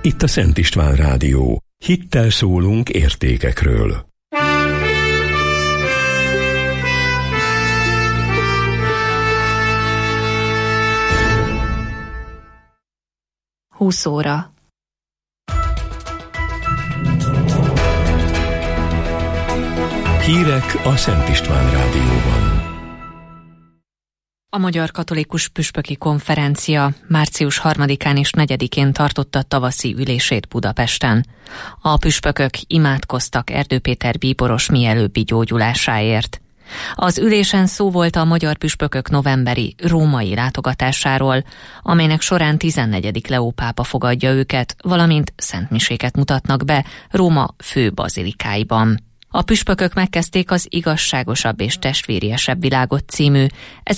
itt a Szent István Rádió. Hittel szólunk értékekről. Óra. Hírek a Szent István Rádióban. A Magyar Katolikus Püspöki Konferencia március 3-án és 4-én tartotta tavaszi ülését Budapesten. A püspökök imádkoztak Erdő Péter bíboros mielőbbi gyógyulásáért. Az ülésen szó volt a magyar püspökök novemberi római látogatásáról, amelynek során 14. Leó pápa fogadja őket, valamint szentmiséket mutatnak be Róma fő bazilikáiban. A püspökök megkezdték az Igazságosabb és testvériesebb világot című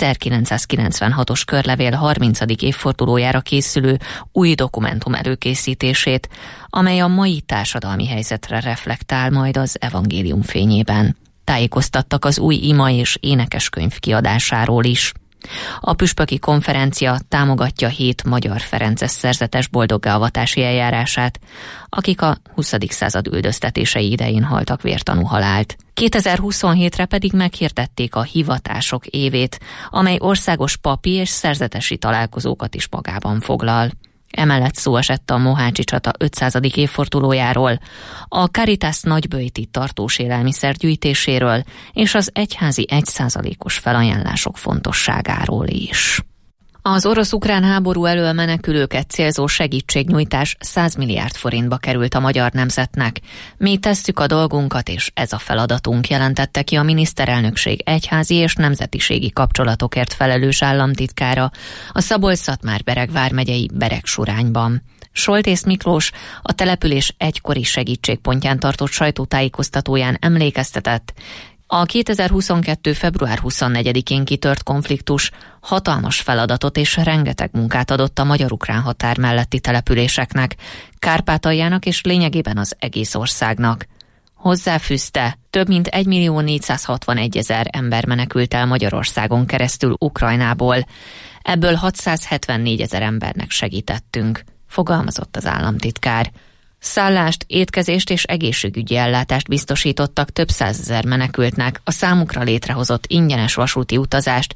1996-os körlevél 30. évfordulójára készülő új dokumentum előkészítését, amely a mai társadalmi helyzetre reflektál majd az evangélium fényében. Tájékoztattak az új ima és énekeskönyv kiadásáról is. A püspöki konferencia támogatja 7 magyar ferences szerzetes boldoggá-avatási eljárását, akik a 20. század üldöztetései idején haltak vértanú halált. 2027-re pedig meghirdették a hivatások évét, amely országos papi és szerzetesi találkozókat is magában foglal. Emellett szó esett a mohácsi csata 500. évfordulójáról, a Caritas nagyböjti tartós élelmiszer gyűjtéséről és az egyházi 1%-os felajánlások fontosságáról is. Az orosz-ukrán háború elől menekülőket célzó segítségnyújtás 100 milliárd forintba került a magyar nemzetnek. Mi tesszük a dolgunkat, és ez a feladatunk, jelentette ki a miniszterelnökség egyházi és nemzetiségi kapcsolatokért felelős államtitkára a Szabolcs-Szatmár-Bereg vármegyei Beregsurányban. Soltész Miklós a település egykori segítségpontján tartott sajtótájékoztatóján emlékeztetett, a 2022. február 24-én kitört konfliktus hatalmas feladatot és rengeteg munkát adott a magyar-ukrán határ melletti településeknek, Kárpátaljának és lényegében az egész országnak. Hozzáfűzte, több mint 1.461.000 ember menekült el Magyarországon keresztül Ukrajnából, ebből 674.000 embernek segítettünk, fogalmazott az államtitkár. Szállást, étkezést és egészségügyi ellátást biztosítottak több százezer menekültnek, a számukra létrehozott ingyenes vasúti utazást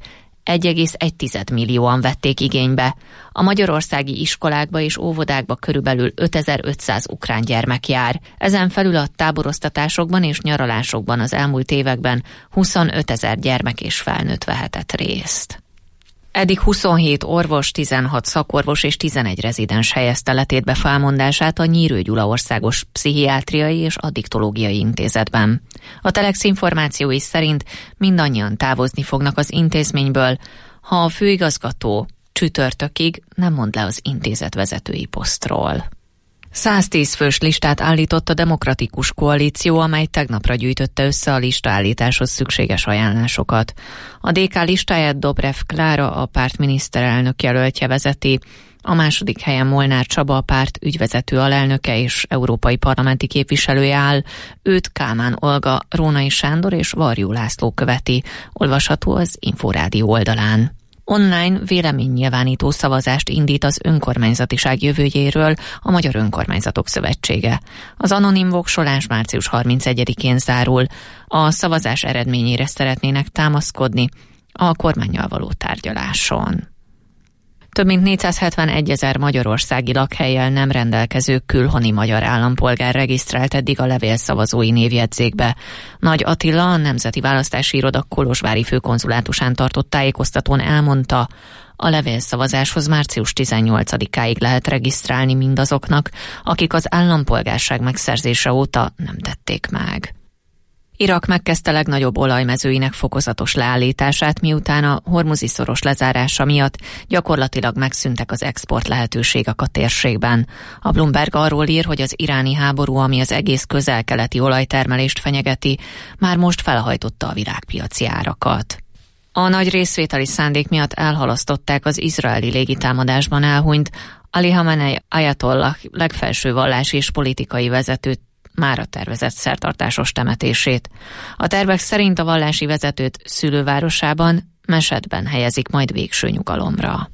1,1 millióan vették igénybe. A magyarországi iskolákba és óvodákba körülbelül 5500 ukrán gyermek jár. Ezen felül a táboroztatásokban és nyaralásokban az elmúlt években 25.000 gyermek és felnőtt vehetett részt. Eddig 27 orvos, 16 szakorvos és 11 rezidens helyezte letétbe felmondását a Nyírő Gyula Országos Pszichiátriai és Addiktológiai Intézetben. A Telex információi szerint mindannyian távozni fognak az intézményből, ha a főigazgató csütörtökig nem mond le az intézet vezetői posztról. 110 fős listát állított a Demokratikus Koalíció, amely tegnapra gyűjtötte össze a listaállításhoz szükséges ajánlásokat. A DK listáját Dobrev Klára, a párt miniszterelnök jelöltje vezeti, a második helyen Molnár Csaba, a párt ügyvezető alelnöke és európai parlamenti képviselője áll, őt Kálmán Olga, Rónai Sándor és Varjú László követi, olvasható az Inforádió oldalán. Online véleménynyilvánító szavazást indít az önkormányzatiság jövőjéről a Magyar Önkormányzatok Szövetsége. Az anonim voksolás március 31-én zárul. A szavazás eredményére szeretnének támaszkodni a kormánnyal való tárgyaláson. Több mint 471.000 magyarországi lakhellyel nem rendelkező külhoni magyar állampolgár regisztrált eddig a levélszavazói névjegyzékbe. Nagy Attila, a Nemzeti Választási Iroda kolozsvári főkonzulátusán tartott tájékoztatón elmondta, a levélszavazáshoz március 18-áig lehet regisztrálni mindazoknak, akik az állampolgárság megszerzése óta nem tették meg. Irak megkezdte legnagyobb olajmezőinek fokozatos leállítását, miután a hormuzi szoros lezárása miatt gyakorlatilag megszűntek az export lehetőségek a térségben. A Bloomberg arról ír, hogy az iráni háború, ami az egész közel-keleti olajtermelést fenyegeti, már most felhajtotta a világpiaci árakat. A nagy részvételi szándék miatt elhalasztották az izraeli légitámadásban elhunyt Ali Khamenei ajatollah legfelső vallási és politikai vezetőt mára tervezett szertartásos temetését. A tervek szerint a vallási vezetőt szülővárosában, Mesedben helyezik majd végső nyugalomra.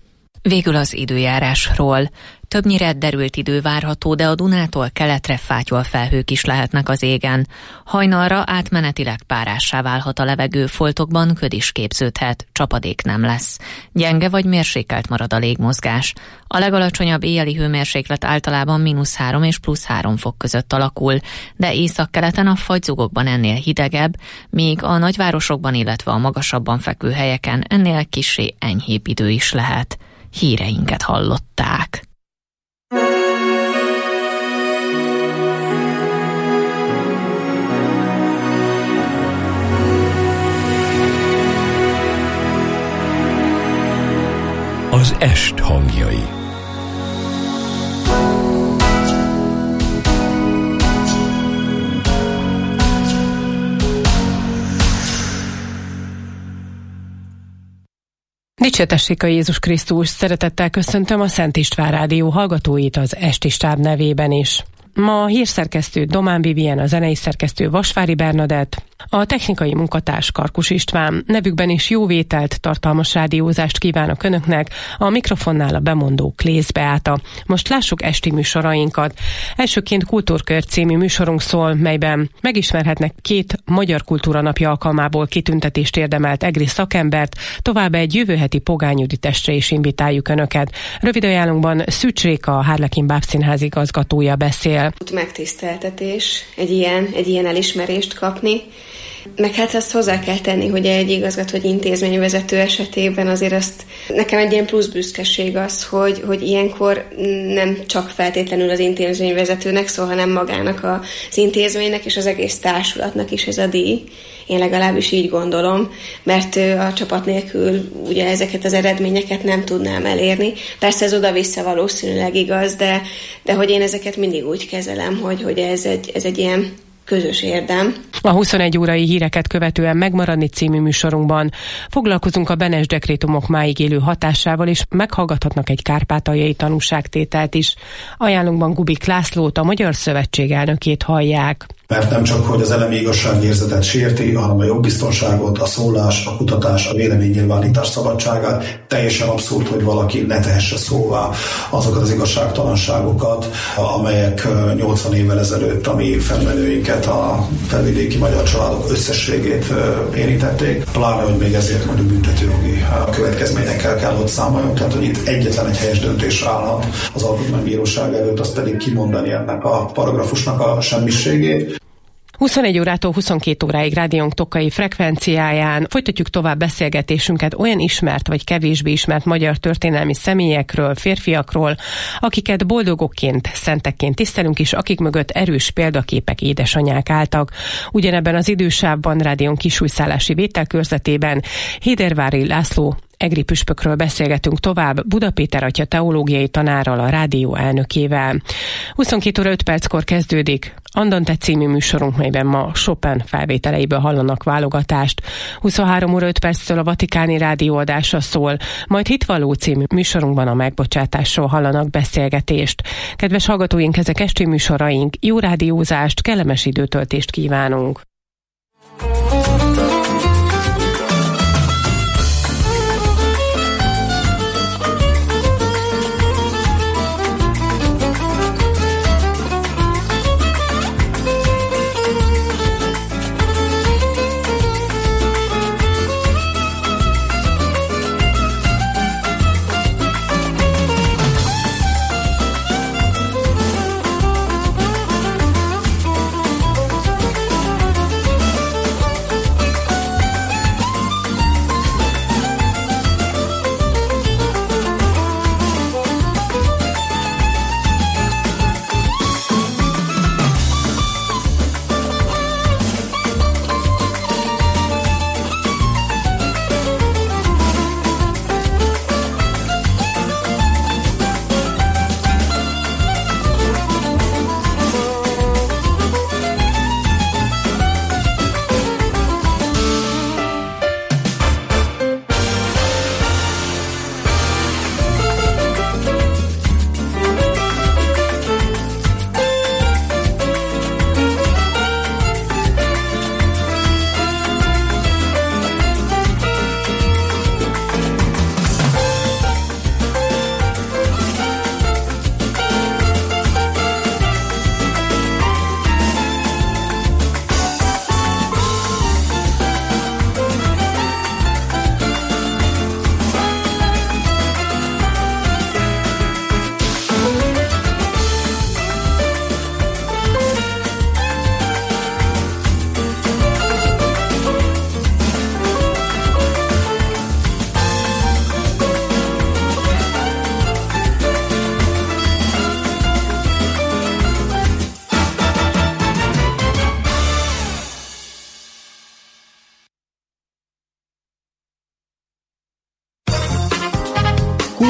Végül az időjárásról. Többnyire derült idő várható, de a Dunától keletre fátyol felhők is lehetnek az égen. Hajnalra átmenetileg párássá válhat a levegő, foltokban köd is képződhet, csapadék nem lesz. Gyenge vagy mérsékelt marad a légmozgás. A legalacsonyabb éjjeli hőmérséklet általában -3 és +3 fok között alakul, de északkeleten a fagyzugokban ennél hidegebb, míg a nagyvárosokban, illetve a magasabban fekvő helyeken ennél kissé enyhébb idő is lehet. Híreinket hallották. Az est hangjai. Dicsértessék a Jézus Krisztus! Szeretettel köszöntöm a Szent István Rádió hallgatóit az esti stáb nevében is. Ma a hírszerkesztő Domán Vivien, a zenei szerkesztő Vasvári Bernadett, a technikai munkatárs Karkus István. Nevükben is jó vételt, tartalmas rádiózást kívánok Önöknek, a mikrofonnál a bemondó Klész Beáta. Most lássuk esti műsorainkat. Elsőként Kultúrkör című műsorunk szól, melyben megismerhetnek 2 Magyar Kultúra Napja alkalmából kitüntetést érdemelt egri szakembert, továbbá egy jövő heti Pogány Judit estre is invitáljuk Önöket. Rövid ajánlunkban Szűcs Réka, a Harlekin Bábszínház igazgatója beszél. Megtiszteltetés egy ilyen elismerést kapni. Meg hát azt hozzá kell tenni, hogy egy igazgató, egy intézményvezető esetében azért azt nekem egy ilyen plusz büszkeség az, hogy ilyenkor nem csak feltétlenül az intézményvezetőnek szól, hanem magának az intézménynek és az egész társulatnak is ez a díj. Én legalábbis így gondolom, mert a csapat nélkül ugye ezeket az eredményeket nem tudnám elérni. Persze ez oda-vissza valószínűleg igaz, de hogy én ezeket mindig úgy kezelem, hogy ez egy ilyen közös érdem. A 21 órai híreket követően Megmaradni című műsorunkban foglalkozunk a Benes dekrétumok máig élő hatásával, és meghallgathatnak egy kárpátaljai tanúságtételt is. Ajánlunkban Gubik Lászlót, a Magyar Szövetség elnökét hallják. Mert nem csak, hogy az elemi igazságérzetet sérti, hanem a jogbiztonságot, a szólás, a kutatás, a véleménynyilvánítás szabadságát. Teljesen abszurd, hogy valaki ne tehesse szóvá azokat az igazságtalanságokat, amelyek 80 évvel ezelőtt a mi felmenőinket, a felvidéki magyar családok összességét érintették. Pláne, hogy még ezért mondjuk büntetőjogi következményekkel kell, hogy számoljunk. Tehát, hogy itt egyetlen egy helyes döntés állhat az alkotmánybíróság előtt, az pedig kimondani ennek a paragrafusnak a semmiségét. 21 órától 22 óráig rádiónk Tokai frekvenciáján folytatjuk tovább beszélgetésünket olyan ismert vagy kevésbé ismert magyar történelmi személyekről, férfiakról, akiket boldogokként, szentekként tisztelünk, és akik mögött erős példaképek, édesanyák álltak. Ugyanebben az idősávban rádiónk kisújszállási vételkörzetében Hédervári László egri püspökről beszélgetünk tovább Buda Péter atya teológiai tanárral, a rádió elnökével. 22 óra 5 perckor kezdődik Andante című műsorunk, melyben ma Chopin felvételeiből hallanak válogatást. 23 óra 5 perctől a Vatikáni rádióadása szól, majd Hitvalló című műsorunkban a megbocsátásról hallanak beszélgetést. Kedves hallgatóink, ezek esti műsoraink, jó rádiózást, kellemes időtöltést kívánunk!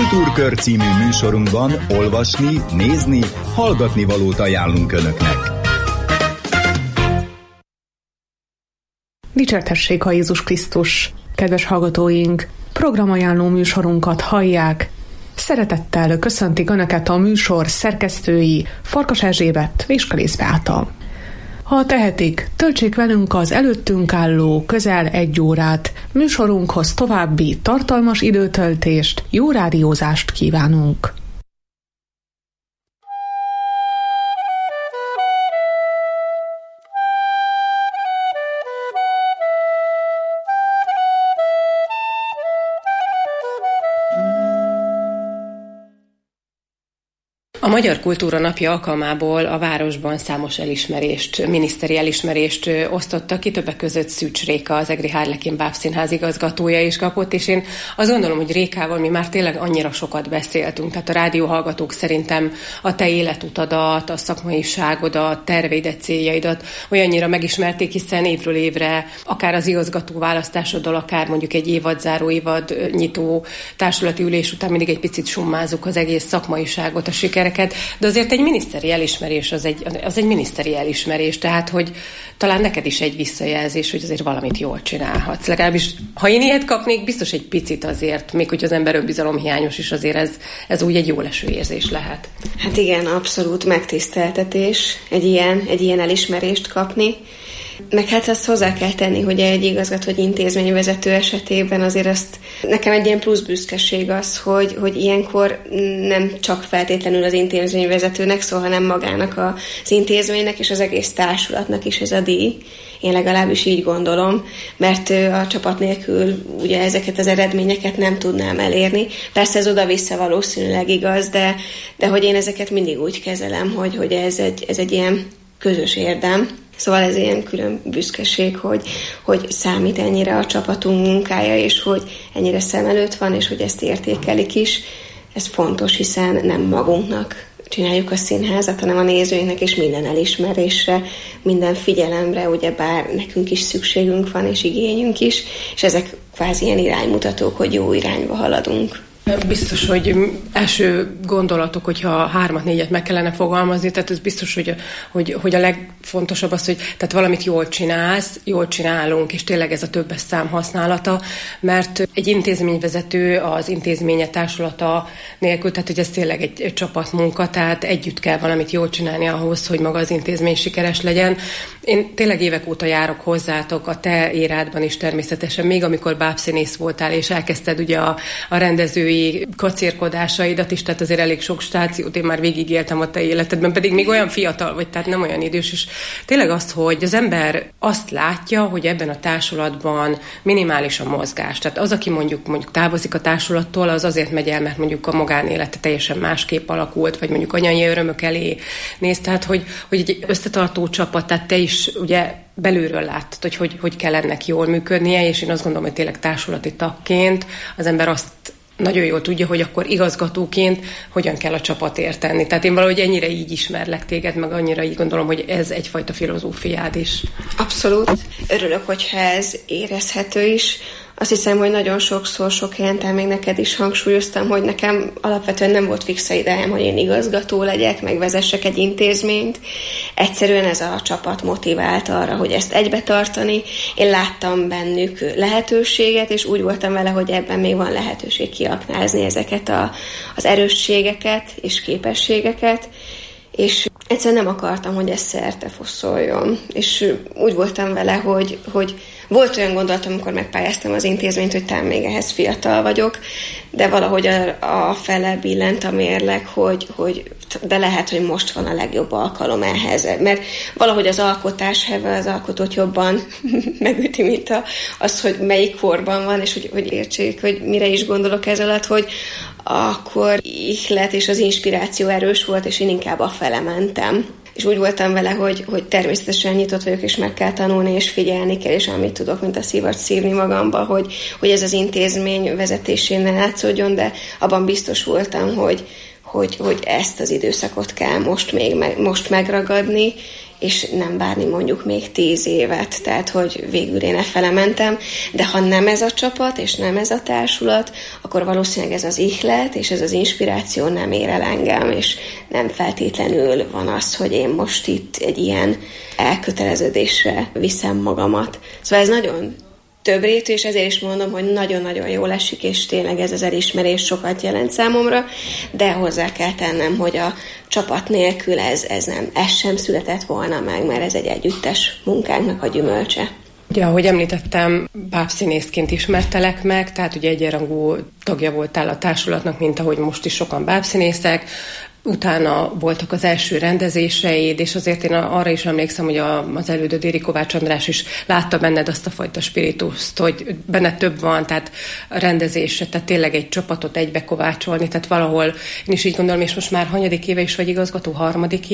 Kultúrkör című műsorunkban olvasni, nézni, hallgatni valót ajánlunk Önöknek. Dicsértessék a Jézus Krisztus! Kedves hallgatóink, programajánló műsorunkat hallják. Szeretettel köszöntik Önöket a műsor szerkesztői Farkas Erzsébet és Kalész Beáta. Ha tehetik, töltsék velünk az előttünk álló közel 1 órát. Műsorunkhoz további tartalmas időtöltést, jó rádiózást kívánunk! A Magyar Kultúra Napja alkalmából a városban számos miniszteri elismerést osztottak ki, többek között Szűcs Réka, az Egri Harlekin Bábszínház igazgatója is kapott, és én azt gondolom, hogy Rékával mi már tényleg annyira sokat beszéltünk, tehát a rádióhallgatók szerintem a te életutadat, a szakmaiságodat, terveidet, céljaidat olyannyira megismerték, hiszen évről évre, akár az igazgató választásoddal, akár mondjuk egy évadzáró, évadnyitó társulati ülés után mindig egy picit summázunk az egész szakmaiságot, a sikereket, de azért egy miniszteri elismerés az egy miniszteri elismerés, tehát hogy talán neked is egy visszajelzés, hogy azért valamit jól csinálhatsz. Legalábbis, ha én ilyet kapnék, biztos egy picit azért, még hogy az ember önbizalomhiányos is, azért ez úgy egy jól eső érzés lehet. Hát igen, abszolút megtiszteltetés egy ilyen elismerést kapni. Meg hát azt hozzá kell tenni, hogy egy igazgató, vagy intézményvezető esetében azért azt nekem egy ilyen plusz büszkeség az, hogy ilyenkor nem csak feltétlenül az intézményvezetőnek szól, hanem magának az intézménynek és az egész társulatnak is ez a díj. Én legalábbis így gondolom, mert a csapat nélkül ugye ezeket az eredményeket nem tudnám elérni. Persze ez oda-vissza valószínűleg igaz, de hogy én ezeket mindig úgy kezelem, hogy ez egy ilyen közös érdem. Szóval ez ilyen külön büszkeség, hogy számít ennyire a csapatunk munkája, és hogy ennyire szem előtt van, és hogy ezt értékelik is. Ez fontos, hiszen nem magunknak csináljuk a színházat, hanem a nézőinknek, és minden elismerésre, minden figyelemre, ugyebár nekünk is szükségünk van, és igényünk is, és ezek kvázi ilyen iránymutatók, hogy jó irányba haladunk. Biztos, hogy első gondolatok, hogyha 3-4 meg kellene fogalmazni, tehát ez biztos, hogy a legfontosabb az, hogy tehát valamit jól csinálsz, jól csinálunk, és tényleg ez a többes szám használata, mert egy intézményvezető az intézménye társulata nélkül, tehát hogy ez tényleg egy csapatmunka, tehát együtt kell valamit jól csinálni ahhoz, hogy maga az intézmény sikeres legyen. Én tényleg évek óta járok hozzátok, a te érádban is természetesen, még amikor bábszínész voltál, és elkezdted ugye a rendezői kacérkodásaidat is, tehát azért elég sok stációt én már végigéltem a te életedben, pedig még olyan fiatal vagy, tehát nem olyan idős, és tényleg azt, hogy az ember azt látja, hogy ebben a társulatban minimális a mozgás. Tehát az, aki mondjuk távozik a társulattól, az azért megy el, mert mondjuk a magánélete teljesen másképp alakult, vagy mondjuk anyai örömök elé néz, tehát hogy egy összetartó csapat, tehát te is ugye belülről láttad, hogy kell ennek jól működnie, és én azt gondolom, hogy tényleg társulati tagként az ember azt nagyon jól tudja, hogy akkor igazgatóként hogyan kell a csapatért tenni. Tehát én valahogy ennyire így ismerlek téged, meg annyira így gondolom, hogy ez egyfajta filozófiád is. Abszolút. Örülök, hogyha ez érezhető is. Azt hiszem, hogy nagyon sokszor, sok helyen még neked is hangsúlyoztam, hogy nekem alapvetően nem volt fixa idejem, hogy én igazgató legyek, meg vezessek egy intézményt. Egyszerűen ez a csapat motivált arra, hogy ezt egybe tartani. Én láttam bennük lehetőséget, és úgy voltam vele, hogy ebben még van lehetőség kiaknázni ezeket az erősségeket és képességeket, és egyszerűen nem akartam, hogy ez szertefoszoljon. És úgy voltam vele, hogy volt olyan gondolatom, amikor megpályáztam az intézményt, hogy talán még ehhez fiatal vagyok, de valahogy a fele billent a mérleg, hogy de lehet, hogy most van a legjobb alkalom ehhez. Mert valahogy az alkotás az alkotót jobban megüti, mint az, hogy melyik korban van, és hogy értsék, hogy mire is gondolok ez alatt, hogy akkor ihlet és az inspiráció erős volt, és én inkább afele mentem. És úgy voltam vele, hogy természetesen nyitott vagyok, és meg kell tanulni, és figyelni kell, és amit tudok, mint a szívat szívni magamba, hogy ez az intézmény vezetésén ne látszódjon, de abban biztos voltam, hogy ezt az időszakot kell most megragadni, és nem várni mondjuk még 10 évet, tehát hogy végül én efele mentem, de ha nem ez a csapat, és nem ez a társulat, akkor valószínűleg ez az ihlet, és ez az inspiráció nem ér el engem, és nem feltétlenül van az, hogy én most itt egy ilyen elköteleződésre viszem magamat. Szóval ez nagyon többrétű, és ezért is mondom, hogy nagyon-nagyon jól esik, és tényleg ez az elismerés sokat jelent számomra, de hozzá kell tennem, hogy a csapat nélkül ez sem született volna meg, mert ez egy együttes munkánknak a gyümölcse. Ugye, ahogy említettem, bábszínészként ismertelek meg, tehát ugye egyenrangú tagja voltál a társulatnak, mint ahogy most is sokan bábszínészek. Utána voltak az első rendezéseid, és azért én arra is emlékszem, hogy az elődöd Éri Kovács András is látta benned azt a fajta spirituszt, hogy benned több van, tehát a rendezésre, tehát tényleg egy csapatot egybekovácsolni, tehát valahol én is így gondolom, és most már hanyadik éve is vagy igazgató? Harmadik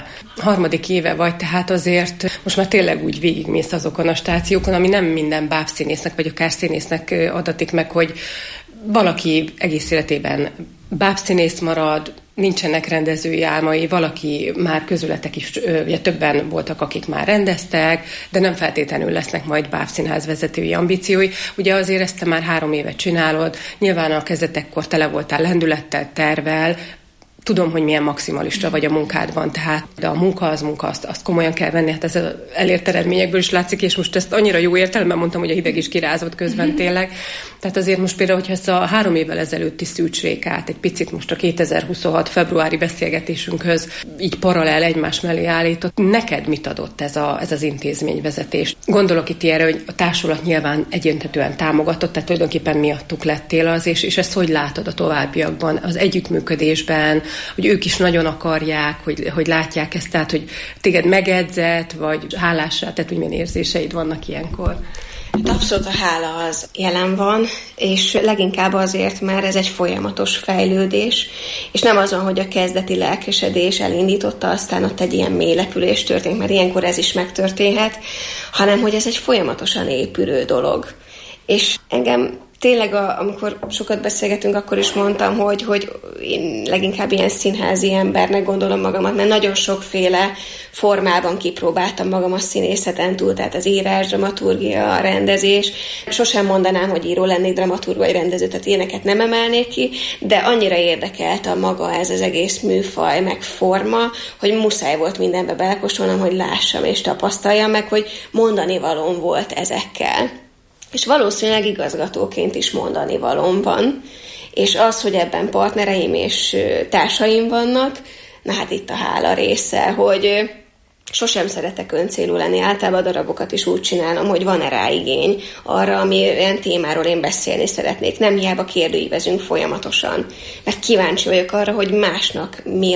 éve vagy, tehát azért most már tényleg úgy végigmész azokon a stációkon, ami nem minden bábszínésznek, vagy akár színésznek adatik meg, hogy valaki egész életében bábszínész marad, nincsenek rendezői álmai, valaki már közületek is, ugye többen voltak, akik már rendeztek, de nem feltétlenül lesznek majd bábszínház vezetői ambíciói. Ugye azért ezt te már 3 évet csinálod, nyilván a kezdetekkor tele voltál lendülettel, tervvel, tudom, hogy milyen maximalista vagy a munkádban, tehát de a munka, azt komolyan kell venni, hát ez az elért eredményekből is látszik, és most ezt annyira jó értelemben mondtam, hogy a hideg is kirázott közben tényleg. Tehát azért most például, hogyha ezt a 3 évvel ezelőtti szűcsrékát egy picit most a 2026 februári beszélgetésünkhöz így paralel egymás mellé állított, neked mit adott ez az intézményvezetés? Gondolok itt ilyenre, hogy a társulat nyilván egyöntetően támogatott, tehát tulajdonképpen miattuk lettél az, és ezt hogy látod a továbbiakban, az együttműködésben, hogy ők is nagyon akarják, hogy látják ezt, tehát, hogy téged megedzett, vagy hálásra, tehát, hogy milyen érzéseid vannak ilyenkor? Abszolút a hála az jelen van, és leginkább azért, mert ez egy folyamatos fejlődés, és nem az van, hogy a kezdeti lelkesedés elindította, aztán ott egy ilyen mélylepülés történt, mert ilyenkor ez is megtörténhet, hanem hogy ez egy folyamatosan épülő dolog. És engem tényleg, amikor sokat beszélgetünk, akkor is mondtam, hogy én leginkább ilyen színházi embernek gondolom magamat, mert nagyon sokféle formában kipróbáltam magam a színészeten túl, tehát az írás, dramaturgia, a rendezés. Sosem mondanám, hogy író lennék, dramaturg vagy rendező, tehát ilyeneket nem emelnék ki, de annyira érdekelt a maga ez az egész műfaj, meg forma, hogy muszáj volt mindenbe belekóstolnom, hogy lássam és tapasztaljam meg, hogy mondani valóm volt ezekkel. És valószínűleg igazgatóként is mondani valóm van, és az, hogy ebben partnereim és társaim vannak, na hát itt a hála része, hogy sosem szeretek öncélú lenni, általában a darabokat is úgy csinálom, hogy van-e rá igény arra, amilyen témáról én beszélni szeretnék. Nem hiába kérdőívezünk folyamatosan, mert kíváncsi vagyok arra, hogy másnak mi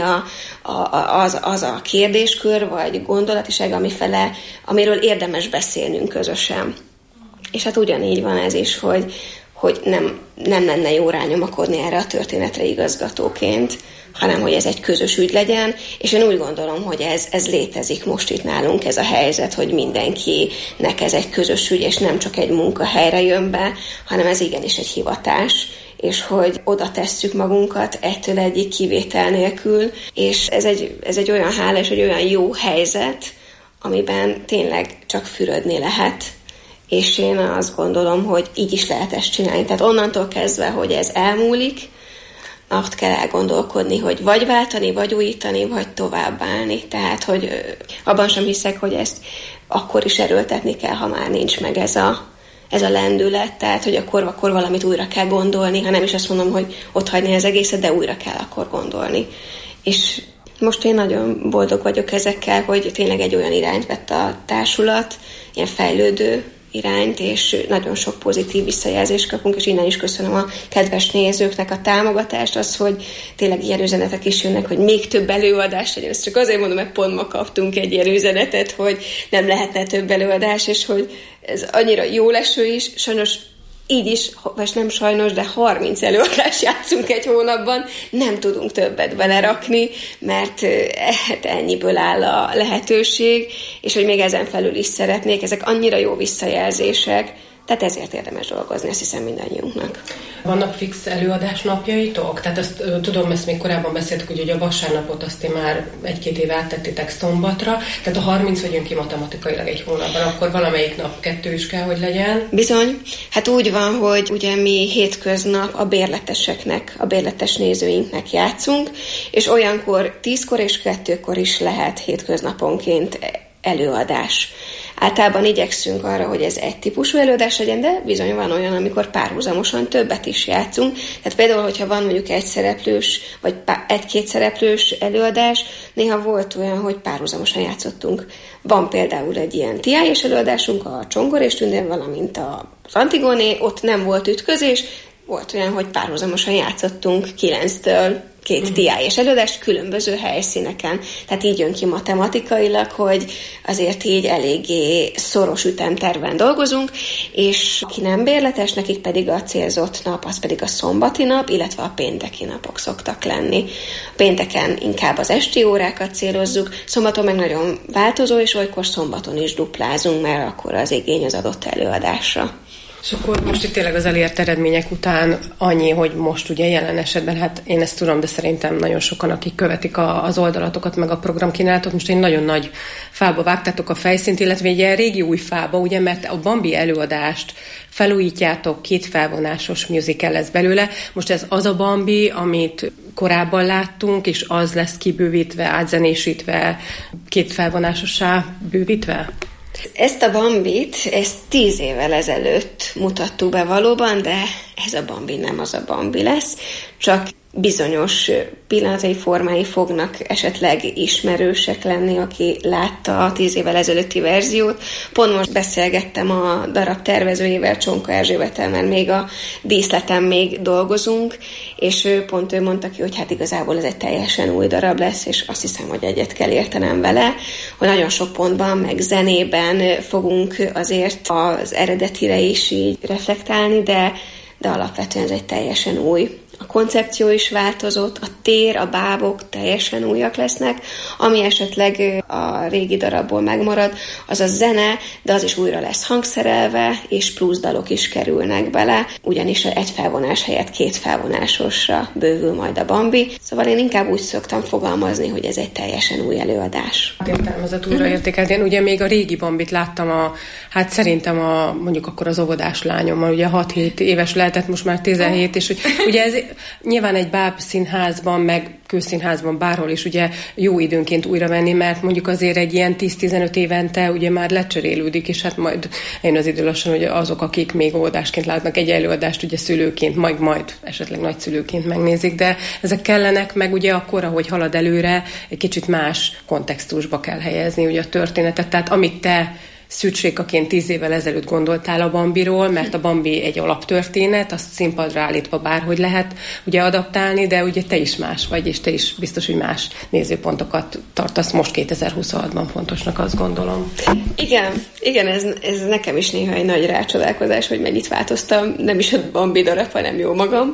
az a kérdéskör, vagy gondolatiság, amiről érdemes beszélnünk közösen. És hát ugyanígy van ez is, hogy nem lenne jó rányomakodni erre a történetre igazgatóként, hanem hogy ez egy közös ügy legyen, és én úgy gondolom, hogy ez létezik most itt nálunk, ez a helyzet, hogy mindenkinek ez egy közös ügy, és nem csak egy munkahelyre jön be, hanem ez igenis egy hivatás, és hogy oda tesszük magunkat ettől egyik kivétel nélkül, és ez egy olyan hálás, egy olyan jó helyzet, amiben tényleg csak fürödni lehet, és én azt gondolom, hogy így is lehet ezt csinálni. Tehát onnantól kezdve, hogy ez elmúlik, azt kell elgondolkodni, hogy vagy váltani, vagy újítani, vagy továbbállni. Tehát, hogy abban sem hiszek, hogy ezt akkor is erőltetni kell, ha már nincs meg ez a lendület. Tehát, hogy akkor valamit újra kell gondolni, ha nem is azt mondom, hogy ott hagyni az egészet, de újra kell akkor gondolni. És most én nagyon boldog vagyok ezekkel, hogy tényleg egy olyan irányt vett a társulat, ilyen fejlődő irányt, és nagyon sok pozitív visszajelzést kapunk, és innen is köszönöm a kedves nézőknek a támogatást, az, hogy tényleg ilyen üzenetek is jönnek, hogy még több előadás legyen. Ezt csak azért mondom, mert pont ma kaptunk egy ilyen üzenetet, hogy nem lehetne több előadás, és hogy ez annyira jó leső is, sajnos így is, vagy nem sajnos, de 30 előadást játszunk egy hónapban, nem tudunk többet belerakni, mert ennyiből áll a lehetőség, és hogy még ezen felül is szeretnék, ezek annyira jó visszajelzések, Tehát ezért érdemes dolgozni, azt hiszem mindannyiunknak. Vannak fix előadás napjaitok? Tehát azt tudom, ezt még korábban beszéltük, hogy a vasárnapot azt ti már 1-2 éve áttettétek szombatra, tehát a 30 vagyunk ki matematikailag egy hónapban, akkor valamelyik nap 2 is kell, hogy legyen. Bizony. Hát úgy van, hogy ugye mi hétköznap a bérleteseknek, a bérletes nézőinknek játszunk, és olyankor 10-kor és 2-kor is lehet hétköznaponként előadás. Általában igyekszünk arra, hogy ez egy típusú előadás legyen, de bizony van olyan, amikor párhuzamosan többet is játszunk. Tehát például, hogyha van mondjuk egy szereplős, vagy 1-2 szereplős előadás, néha volt olyan, hogy párhuzamosan játszottunk. Van például egy ilyen TI-es előadásunk, a Csongor és Tündér, valamint az Antigóné, ott nem volt ütközés, volt olyan, hogy párhuzamosan játszottunk 9-től 2 TI-es előadást különböző helyszíneken. Tehát így jön ki matematikailag, hogy azért így eléggé szoros ütemterven dolgozunk, és aki nem bérletes, nekik pedig a célzott nap, az pedig a szombati nap, illetve a pénteki napok szoktak lenni. A pénteken inkább az esti órákat célozzuk, szombaton meg nagyon változó, és olykor szombaton is duplázunk, mert akkor az igény az adott előadásra. És akkor most itt tényleg az elért eredmények után annyi, hogy most ugye jelen esetben, hát én ezt tudom, de szerintem nagyon sokan, akik követik az oldalatokat, meg a programkínálatot, most egy nagyon nagy fába vágtátok a fejszínt, illetve egy ilyen régi új fába, ugye, mert a Bambi előadást felújítjátok, 2 felvonásos musical lesz belőle. Most ez az a Bambi, amit korábban láttunk, és az lesz kibővítve, átzenésítve, 2 felvonásossá bővítve? Ezt a Bambit, ezt 10 évvel ezelőtt mutattuk be valóban, de ez a Bambi nem az a Bambi lesz, csak bizonyos pillanatai formái fognak esetleg ismerősek lenni, aki látta a 10 évvel ezelőtti verziót. Pont most beszélgettem a darab tervezőjével, Csonka Erzsébettel, mert még a díszleten még dolgozunk, és ő mondta ki, hogy hát igazából ez egy teljesen új darab lesz, és azt hiszem, hogy egyet kell értenem vele, hogy nagyon sok pontban, meg zenében fogunk azért az eredetire is így reflektálni, de alapvetően ez egy teljesen új. A koncepció is változott, a tér, a bábok teljesen újak lesznek, ami esetleg a régi darabból megmarad, az a zene, de az is újra lesz hangszerelve, és plusz dalok is kerülnek bele, ugyanis egy felvonás helyett 2 felvonásosra bővül majd a Bambi. Szóval én inkább úgy szoktam fogalmazni, hogy ez egy teljesen új előadás. Értelmezett újraértékelt. Én ugye még a régi Bambit láttam, hát szerintem mondjuk akkor az óvodás lányommal, ugye 6-7 éves lehetett, most már 17, és ugye ez nyilván egy báb színházban, meg kőszínházban, bárhol is ugye jó időnként újra venni, mert mondjuk azért egy ilyen 10-15 évente ugye már lecserélődik, és hát majd én az idő lassan, hogy azok, akik még óvodásként látnak egy előadást, ugye szülőként, majd esetleg nagyszülőként megnézik, de ezek kellenek, meg ugye akkor, ahogy halad előre, egy kicsit más kontextusba kell helyezni ugye a történetet, tehát amit te szűrtsékaként 10 évvel ezelőtt gondoltál a Bambiról, mert a Bambi egy alaptörténet, azt színpadra állítva bárhogy lehet ugye adaptálni, de ugye te is más vagy, és te is biztos, hogy más nézőpontokat tartasz most 2026-ban fontosnak, azt gondolom. Igen, ez nekem is néha egy nagy rácsodálkozás, hogy mennyit változtam, nem is a Bambi darab, hanem jó magam.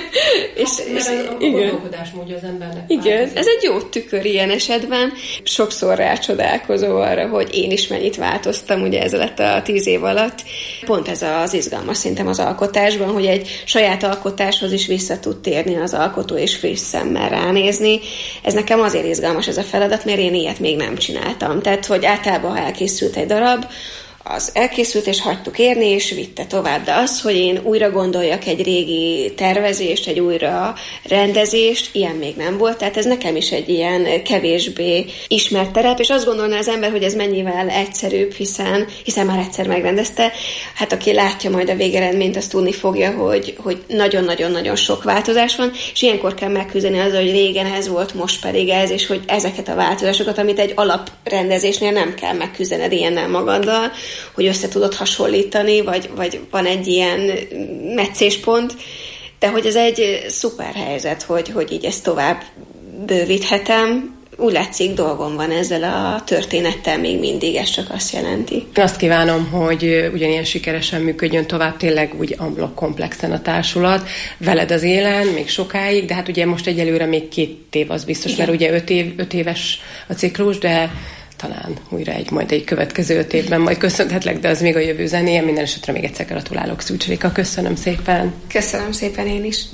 és a gondolkodásmódja az embernek. Igen, ez egy jó tükör ilyen esetben. Sokszor rácsodálkozó arra, hogy én is mennyit változtam, ugye ez alatt a 10 év alatt. Pont ez az izgalmas szerintem az alkotásban, hogy egy saját alkotáshoz is vissza tud térni az alkotó, és friss szemmel ránézni. Ez nekem azért izgalmas ez a feladat, mert én ilyet még nem csináltam. Tehát, hogy általában, ha elkészült egy darab, az elkészült, és hagytuk érni, és vitte tovább. De az, hogy én újra gondoljak egy régi tervezést, egy újra rendezést, ilyen még nem volt. Tehát ez nekem is egy ilyen kevésbé ismert terep, és azt gondolná az ember, hogy ez mennyivel egyszerűbb, hiszen már egyszer megrendezte. Hát aki látja majd a végeredményt, azt tudni fogja, hogy nagyon-nagyon-nagyon sok változás van, és ilyenkor kell megküzdeni azzal, hogy régen ez volt, most pedig ez, és hogy ezeket a változásokat, amit egy alaprendezésnél nem kell megküzdened ilyennel magaddal, hogy össze tudod hasonlítani, vagy van egy ilyen meccéspont, de hogy ez egy szuper helyzet, hogy így ezt tovább bővíthetem. Úgy látszik, dolgom van ezzel a történettel még mindig, ez csak azt jelenti. Én azt kívánom, hogy ugyanilyen sikeresen működjön tovább, tényleg úgy amblok komplexen a társulat, veled az élen, még sokáig, de hát ugye most egyelőre még 2 év az biztos, igen. Mert ugye 5 éves a ciklus, de talán újra majd egy következő 5 évben majd köszönhetlek, de az még a jövő zenéje. Minden esetre még egyszer gratulálok, Szűcs Réka. Köszönöm szépen. Köszönöm szépen én is.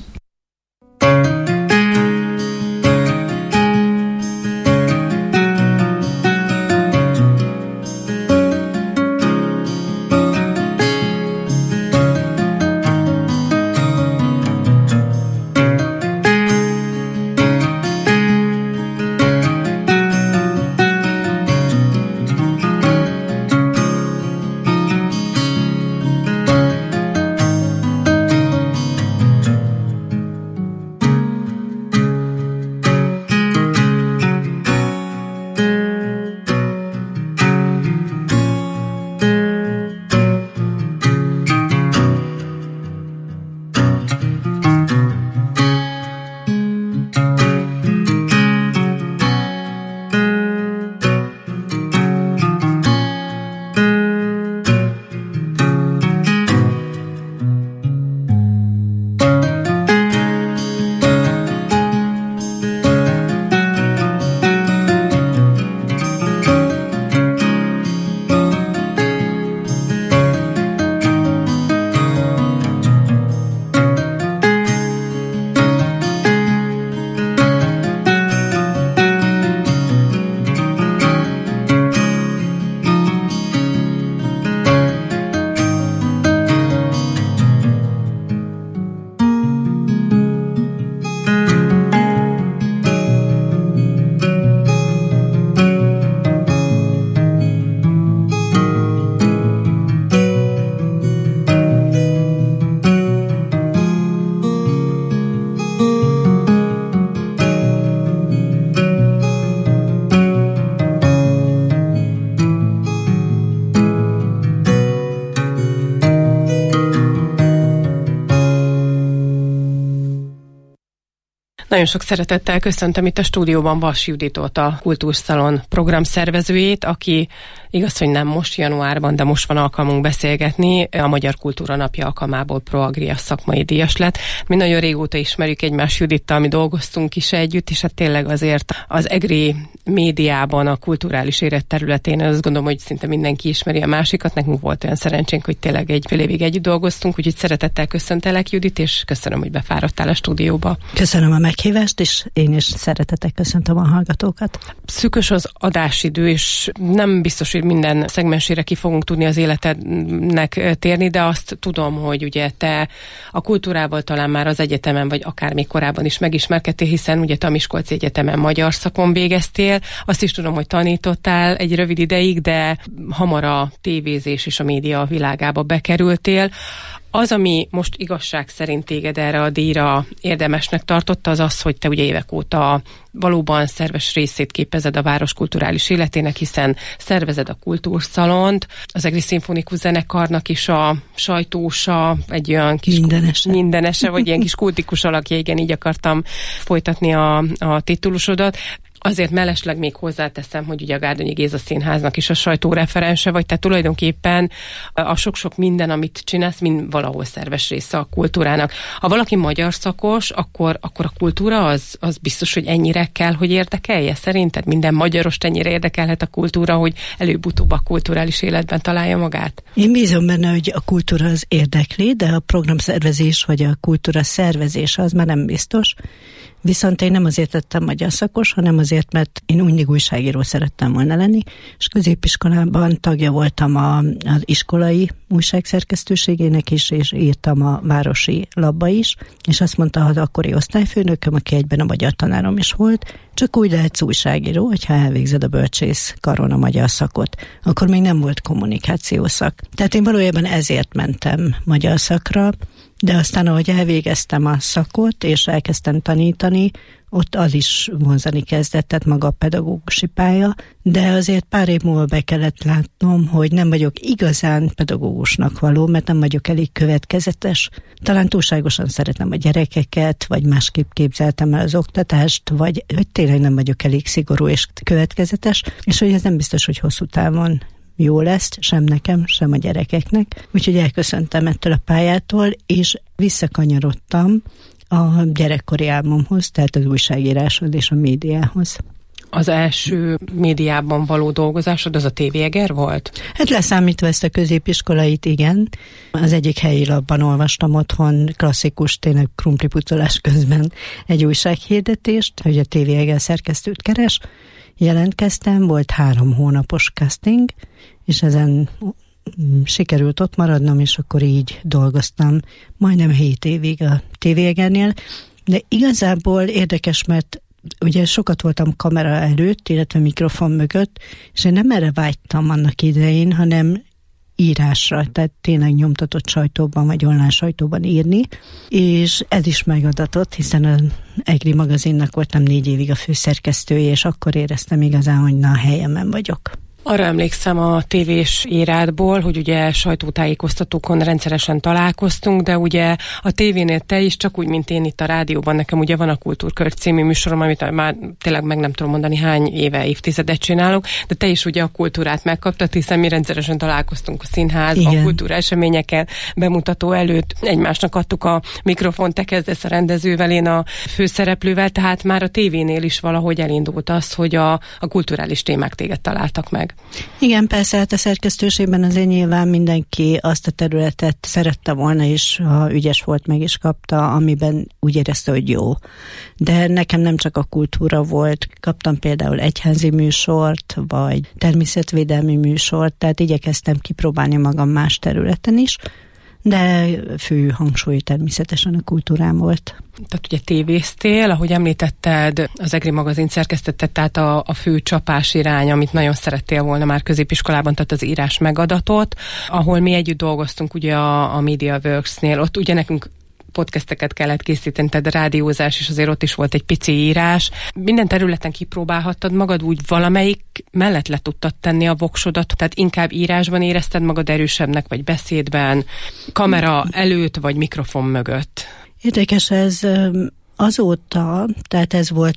Nagyon sok szeretettel köszöntöm itt a stúdióban Vas Juditot, a Kultúrszalon programszervezőjét, aki igaz, hogy nem most januárban, de most van alkalmunk beszélgetni, a Magyar Kultúra Napja alkalmából Proagria szakmai díjas lett. Mi nagyon régóta ismerjük egymást Judittal, mi dolgoztunk is együtt, és hát tényleg azért az egri médiában, a kulturális élet területén, azt gondolom, hogy szinte mindenki ismeri a másikat. Nekünk volt olyan szerencsénk, hogy tényleg egy fél évig együtt dolgoztunk, úgyhogy szeretettel köszöntelek, Judit, és köszönöm, hogy befáradtál a stúdióba. Köszönöm a meghívást, és én is szeretettel köszöntöm a hallgatókat. Szűkös az adásidő, és nem biztos, hogy minden szegmensére ki fogunk tudni az életednek térni, de azt tudom, hogy ugye te a kultúrával talán már az egyetemen, vagy akár még korábban is megismerkedtél, hiszen ugye te a Miskolci Egyetemen magyar szakon végeztél. Azt is tudom, hogy tanítottál egy rövid ideig, de hamar a tévézés és a média világába bekerültél. Az, ami most igazság szerint téged erre a díjra érdemesnek tartotta, az az, hogy te ugye évek óta valóban szerves részét képezed a város kulturális életének, hiszen szervezed a Kultúrszalont, az Egri Szimfonikus Zenekarnak is a sajtósa, egy olyan kis mindenese, vagy ilyen kis kultikus alakja, igen, így akartam folytatni a titulusodat. Azért mellesleg még hozzáteszem, hogy ugye a Gárdonyi Géza Színháznak is a sajtóreferense vagy, tehát tulajdonképpen a sok-sok minden, amit csinálsz, mind valahol szerves része a kultúrának. Ha valaki magyar szakos, akkor a kultúra az biztos, hogy ennyire kell, hogy érdekelje? Szerinted minden magyarost ennyire érdekelhet a kultúra, hogy előbb-utóbb a kulturális életben találja magát? Én bízom benne, hogy a kultúra az érdekli, de a programszervezés vagy a kultúra szervezés az már nem biztos. Viszont én nem azért lettem magyar szakos, hanem azért, mert én mindig újságíró szerettem volna lenni, és középiskolában tagja voltam az iskolai újságszerkesztőségének is, és írtam a városi labba is, és azt mondta az akkori osztályfőnököm, aki egyben a magyar tanárom is volt, csak úgy lehetsz újságíró, hogyha elvégzed a bölcsész karon a magyar szakot. Akkor még nem volt kommunikációszak. Tehát én valójában ezért mentem magyar szakra, de aztán, ahogy elvégeztem a szakot, és elkezdtem tanítani, ott az is vonzani kezdett, tehát maga a pedagógusi pálya, de azért pár év múlva be kellett látnom, hogy nem vagyok igazán pedagógusnak való, mert nem vagyok elég következetes. Talán túlságosan szeretem a gyerekeket, vagy másképp képzeltem el az oktatást, vagy hogy tényleg nem vagyok elég szigorú és következetes, és hogy ez nem biztos, hogy hosszú távon jó lesz, sem nekem, sem a gyerekeknek. Úgyhogy elköszöntem ettől a pályától, és visszakanyarodtam a gyerekkori álmomhoz, tehát az újságíráshoz és a médiához. Az első médiában való dolgozásod az a TV Eger volt? Hát leszámítva ezt a középiskolait, igen. Az egyik helyi lapban olvastam otthon klasszikus, tényleg krumplipucolás közben egy újsághirdetést, hogy a TV Eger szerkesztőt keres. Jelentkeztem, volt 3 hónapos casting, és ezen sikerült ott maradnom, és akkor így dolgoztam majdnem 7 évig a TV Egernél. De igazából érdekes, mert ugye sokat voltam kamera előtt, illetve mikrofon mögött, és én nem erre vágytam annak idején, hanem írásra, tehát tényleg nyomtatott sajtóban, vagy online sajtóban írni, és ez is megadatott, hiszen az EGRI magazinnak voltam 4 évig a főszerkesztője, és akkor éreztem igazán, hogy na, a helyemen vagyok. Arra emlékszem a tévés érádból, hogy ugye sajtótájékoztatókon rendszeresen találkoztunk, de ugye a tévénél te is, csak úgy, mint én itt a rádióban, nekem ugye van a Kultúrkör című műsorom, amit már tényleg meg nem tudom mondani hány éve, évtizedet csinálok, de te is ugye a kultúrát megkaptad, hiszen mi rendszeresen találkoztunk a színházban, a kultúraeseményeken, bemutató előtt, egymásnak adtuk a mikrofont, te kezdesz a rendezővel, én a főszereplővel, tehát már a tévénél is valahogy elindult az, hogy a kulturális témák téged találtak meg. Igen, persze, hát a szerkesztőségben azért nyilván mindenki azt a területet szerette volna, és ha ügyes volt, meg is kapta, amiben úgy érezte, hogy jó. De nekem nem csak a kultúra volt, kaptam például egyházi műsort, vagy természetvédelmi műsort, tehát igyekeztem kipróbálni magam más területen is, de fő hangsúly természetesen a kultúrám volt. Tehát ugye tévéztél, ahogy említetted, az EGRI magazin szerkesztetted, tehát a fő csapás irány, amit nagyon szerettél volna már középiskolában, tehát az írás megadatot, ahol mi együtt dolgoztunk ugye a MediaWorks-nél, ott ugye nekünk podcasteket kellett készíteni, tehát a rádiózás, és azért ott is volt egy pici írás. Minden területen kipróbálhattad magad, úgy valamelyik mellett le tudtad tenni a voksodat, tehát inkább írásban érezted magad erősebbnek, vagy beszédben, kamera előtt, vagy mikrofon mögött? Érdekes, ez azóta, tehát ez volt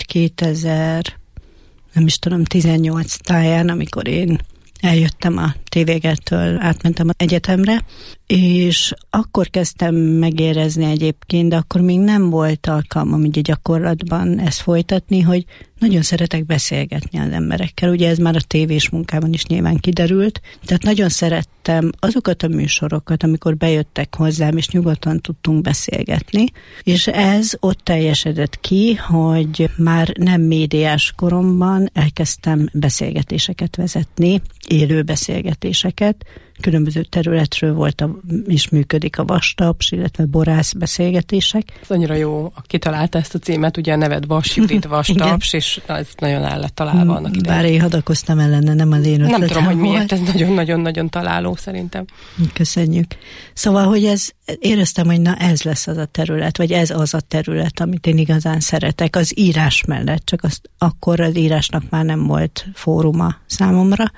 2018 táján, amikor én eljöttem a TV Egertől, átmentem az egyetemre, és akkor kezdtem megérezni egyébként, de akkor még nem volt alkalmam ugye gyakorlatban ezt folytatni, hogy nagyon szeretek beszélgetni az emberekkel. Ugye ez már a tévés munkában is nyilván kiderült. Tehát nagyon szerettem azokat a műsorokat, amikor bejöttek hozzám, és nyugodtan tudtunk beszélgetni. És ez ott teljesedett ki, hogy már nem médiás koromban elkezdtem beszélgetéseket vezetni, élő beszélgetéseket. Különböző területről volt és működik a Vastaps, illetve borász beszélgetések. Ez annyira jó, aki találta ezt a címet, ugye a neved Vas Judit Vastaps, és ez nagyon el lett találva annak idején. Bár én hadakoztam ellene, nem az én ötletem. Nem tudom, hogy miért, ez nagyon-nagyon-nagyon találó szerintem. Köszönjük. Szóval, hogy éreztem, hogy na ez lesz az a terület, vagy ez az a terület, amit én igazán szeretek, az írás mellett, csak akkor az írásnak már nem volt fóruma számomra,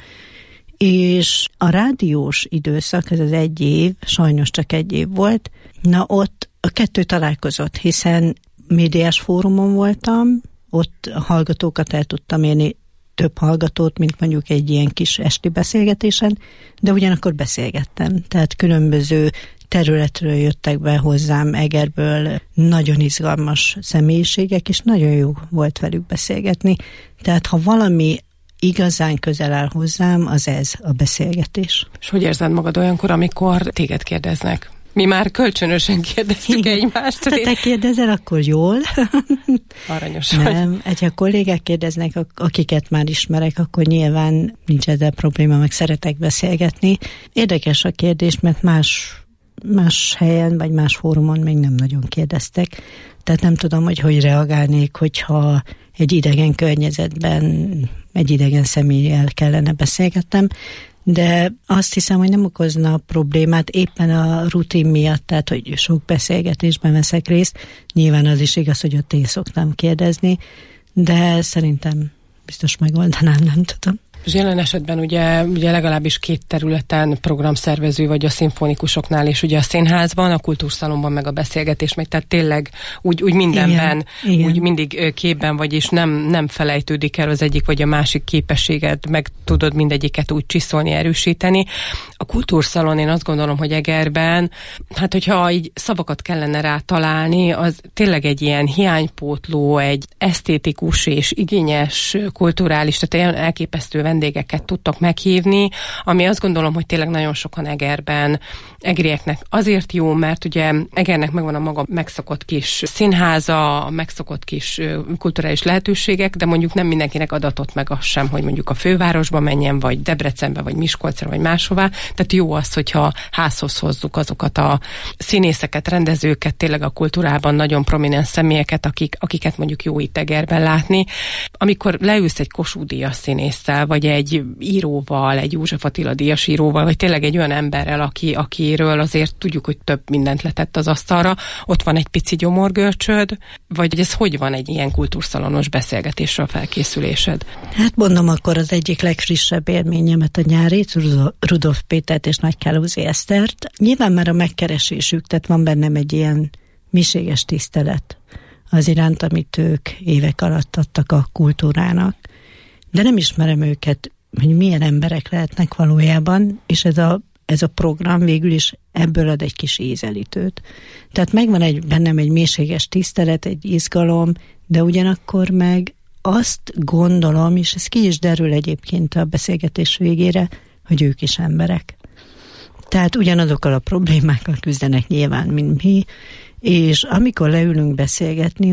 és a rádiós időszak, ez az 1 év, sajnos csak 1 év volt, na ott a 2 találkozott, hiszen médiás fórumon voltam, ott hallgatókat el tudtam érni, több hallgatót, mint mondjuk egy ilyen kis esti beszélgetésen, de ugyanakkor beszélgettem, tehát különböző területről jöttek be hozzám Egerből nagyon izgalmas személyiségek, és nagyon jó volt velük beszélgetni, tehát ha valami igazán közel áll hozzám, az ez a beszélgetés. És hogy érzed magad olyankor, amikor téged kérdeznek? Mi már kölcsönösen kérdeztük egymást. Ha te kérdezel, akkor jól. Aranyos nem, ha a kollégák kérdeznek, akiket már ismerek, akkor nyilván nincs ezzel probléma, meg szeretek beszélgetni. Érdekes a kérdés, mert más helyen, vagy más fórumon még nem nagyon kérdeztek. Tehát nem tudom, hogy reagálnék, hogyha egy idegen környezetben egy idegen személlyel kellene beszélgetnem, de azt hiszem, hogy nem okozna problémát éppen a rutin miatt, tehát hogy sok beszélgetésben veszek részt. Nyilván az is igaz, hogy ott én szoktam kérdezni, de szerintem biztos megoldanám, nem tudom. És jelen esetben ugye legalábbis 2 területen programszervező vagy a szimfonikusoknál, és ugye a színházban, a kultúrszalonban meg a beszélgetés megy, tehát tényleg úgy mindenben, igen. Úgy mindig képben vagy, és nem felejtődik el az egyik vagy a másik képességed, meg tudod mindegyiket úgy csiszolni, erősíteni. A kultúrszalon, én azt gondolom, hogy Egerben, hát hogyha így szavakat kellene rá találni, az tényleg egy ilyen hiánypótló, egy esztétikus és igényes kulturális, tehát olyan elképesztő vendégeket tudtak meghívni, ami azt gondolom, hogy tényleg nagyon sokan Egerben, egerieknek azért jó, mert ugye Egernek megvan a maga megszokott kis színháza, a megszokott kis kulturális lehetőségek, de mondjuk nem mindenkinek adatott meg az sem, hogy mondjuk a fővárosba menjen, vagy Debrecenbe, vagy Miskolcra, vagy máshová. Tehát jó az, hogyha házhoz hozzuk azokat a színészeket, rendezőket, tényleg a kultúrában nagyon prominens személyeket, akiket mondjuk jó itt Egerben látni. Amikor leülsz egy Kossuth Díjas színésszel, vagy egy íróval, egy József Attila Díjas íróval, vagy tényleg egy olyan emberrel, akiről azért tudjuk, hogy több mindent letett az asztalra, ott van egy pici gyomorgörcsöd, vagy ez hogy van egy ilyen kultúrszalonos beszélgetésről felkészülésed? Hát mondom akkor az egyik legfrissebb élményemet a nyárit, Rudolf Pétert és Nagykálózi Esztert. Nyilván már a megkeresésük, tehát van bennem egy ilyen mélységes tisztelet az iránt, amit ők évek alatt adtak a kultúrának. De nem ismerem őket, hogy milyen emberek lehetnek valójában, és ez a program végül is ebből ad egy kis ízelítőt. Tehát megvan bennem egy mélységes tisztelet, egy izgalom, de ugyanakkor meg azt gondolom, és ez ki is derül egyébként a beszélgetés végére, hogy ők is emberek. Tehát ugyanazokkal a problémákkal küzdenek nyilván, mint mi, és amikor leülünk beszélgetni,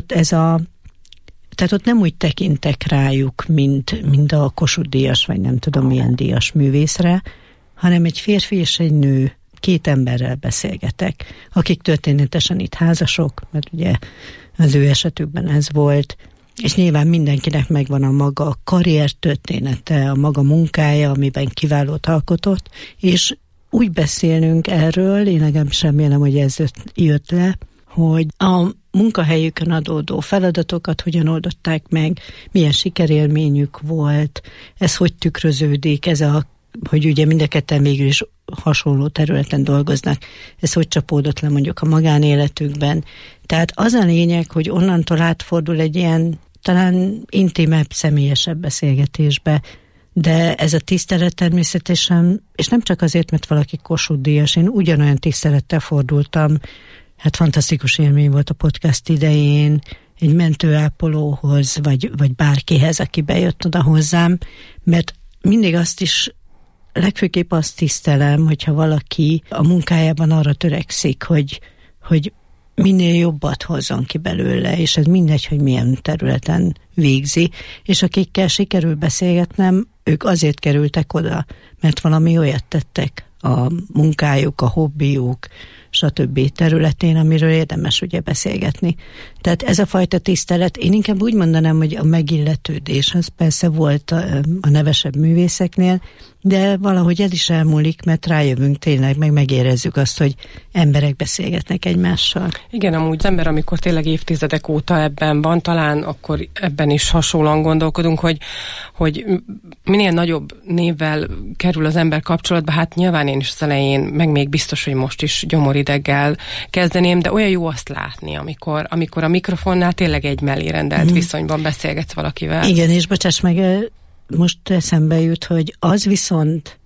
tehát ott nem úgy tekintek rájuk, mint a Kossuth Díjas, vagy nem tudom milyen díjas művészre, hanem egy férfi és egy nő, 2 emberrel beszélgetek, akik történetesen itt házasok, mert ugye az ő esetükben ez volt, és nyilván mindenkinek megvan a maga karriertörténete, a maga munkája, amiben kiválót alkotott, és úgy beszélnünk erről, én legalábbis remélem, hogy ez jött le, hogy a munkahelyükön adódó feladatokat hogyan oldották meg, milyen sikerélményük volt, ez hogy tükröződik, hogy ugye mind a ketten végül is hasonló területen dolgoznak, ez hogy csapódott le mondjuk a magánéletükben. Tehát az a lényeg, hogy onnantól átfordul egy ilyen talán intimebb, személyesebb beszélgetésbe, de ez a tisztelet természetesen, és nem csak azért, mert valaki Kossuth Díjas, én ugyanolyan tisztelettel fordultam, hát fantasztikus élmény volt a podcast idején, egy mentőápolóhoz, vagy bárkihez, aki bejött oda hozzám, mert mindig azt is, legfőképp azt tisztelem, hogyha valaki a munkájában arra törekszik, hogy minél jobbat hozzon ki belőle, és ez mindegy, hogy milyen területen végzi, és akikkel sikerül beszélgetnem, ők azért kerültek oda, mert valami olyat tettek a munkájuk, a hobbiuk, stb. Területén, amiről érdemes ugye beszélgetni. Tehát ez a fajta tisztelet, én inkább úgy mondanám, hogy a megilletődés, az persze volt a nevesebb művészeknél, de valahogy ez is elmúlik, mert rájövünk tényleg, megérezzük azt, hogy emberek beszélgetnek egymással. Igen, amúgy az ember, amikor tényleg évtizedek óta ebben van, talán akkor ebben is hasonlóan gondolkodunk, hogy minél nagyobb névvel kerül az ember kapcsolatba, hát nyilván én is az elején, meg még biztos, hogy most is gyomorideggel kezdeném, de olyan jó azt látni, amikor a mikrofonnál tényleg egy mellé rendelt viszonyban beszélgetsz valakivel. Igen, és bocsáss meg, most eszembe jut, hogy az viszont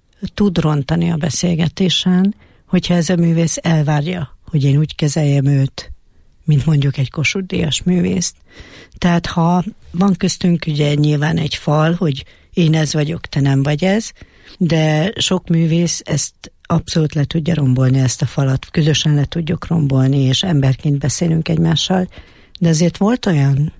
tud rontani a beszélgetésen, hogyha ez a művész elvárja, hogy én úgy kezeljem őt, mint mondjuk egy Kossuth Díjas művészt. Tehát ha van köztünk ugye nyilván egy fal, hogy én ez vagyok, te nem vagy ez, de sok művész ezt abszolút le tudja rombolni, ezt a falat, közösen le tudjuk rombolni, és emberként beszélünk egymással, de azért volt olyan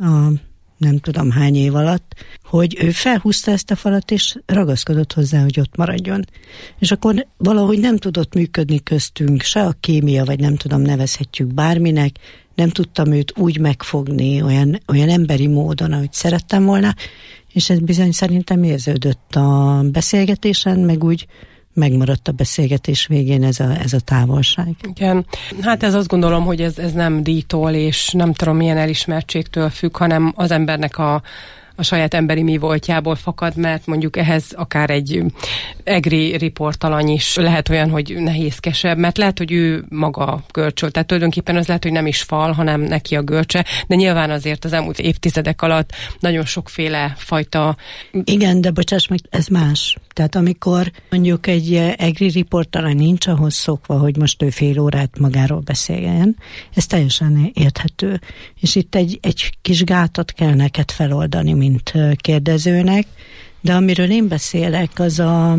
nem tudom hány év alatt, hogy ő felhúzta ezt a falat, és ragaszkodott hozzá, hogy ott maradjon. És akkor valahogy nem tudott működni köztünk, se a kémia, vagy nem tudom, nevezhetjük bárminek, nem tudtam őt úgy megfogni, olyan emberi módon, ahogy szerettem volna, és ez bizony szerintem érződött a beszélgetésen, meg úgy megmaradt a beszélgetés végén ez a távolság. Igen. Hát ez azt gondolom, hogy ez nem díjtól és nem tudom milyen elismertségtől függ, hanem az embernek a a saját emberi mi voltjából fakad, mert mondjuk ehhez akár egy egri riportalany is lehet olyan, hogy nehézkesebb, mert lehet, hogy ő maga görcsöl. Tehát tulajdonképpen az lehet, hogy nem is fal, hanem neki a görcse, de nyilván azért az elmúlt évtizedek alatt nagyon sokféle fajta... Igen, de bocsáss meg, ez más. Tehát amikor mondjuk egy egri riportalany nincs ahhoz szokva, hogy most ő fél órát magáról beszéljen, ez teljesen érthető. És itt egy kis gátat kell neked feloldani, mint kérdezőnek, de amiről én beszélek, az a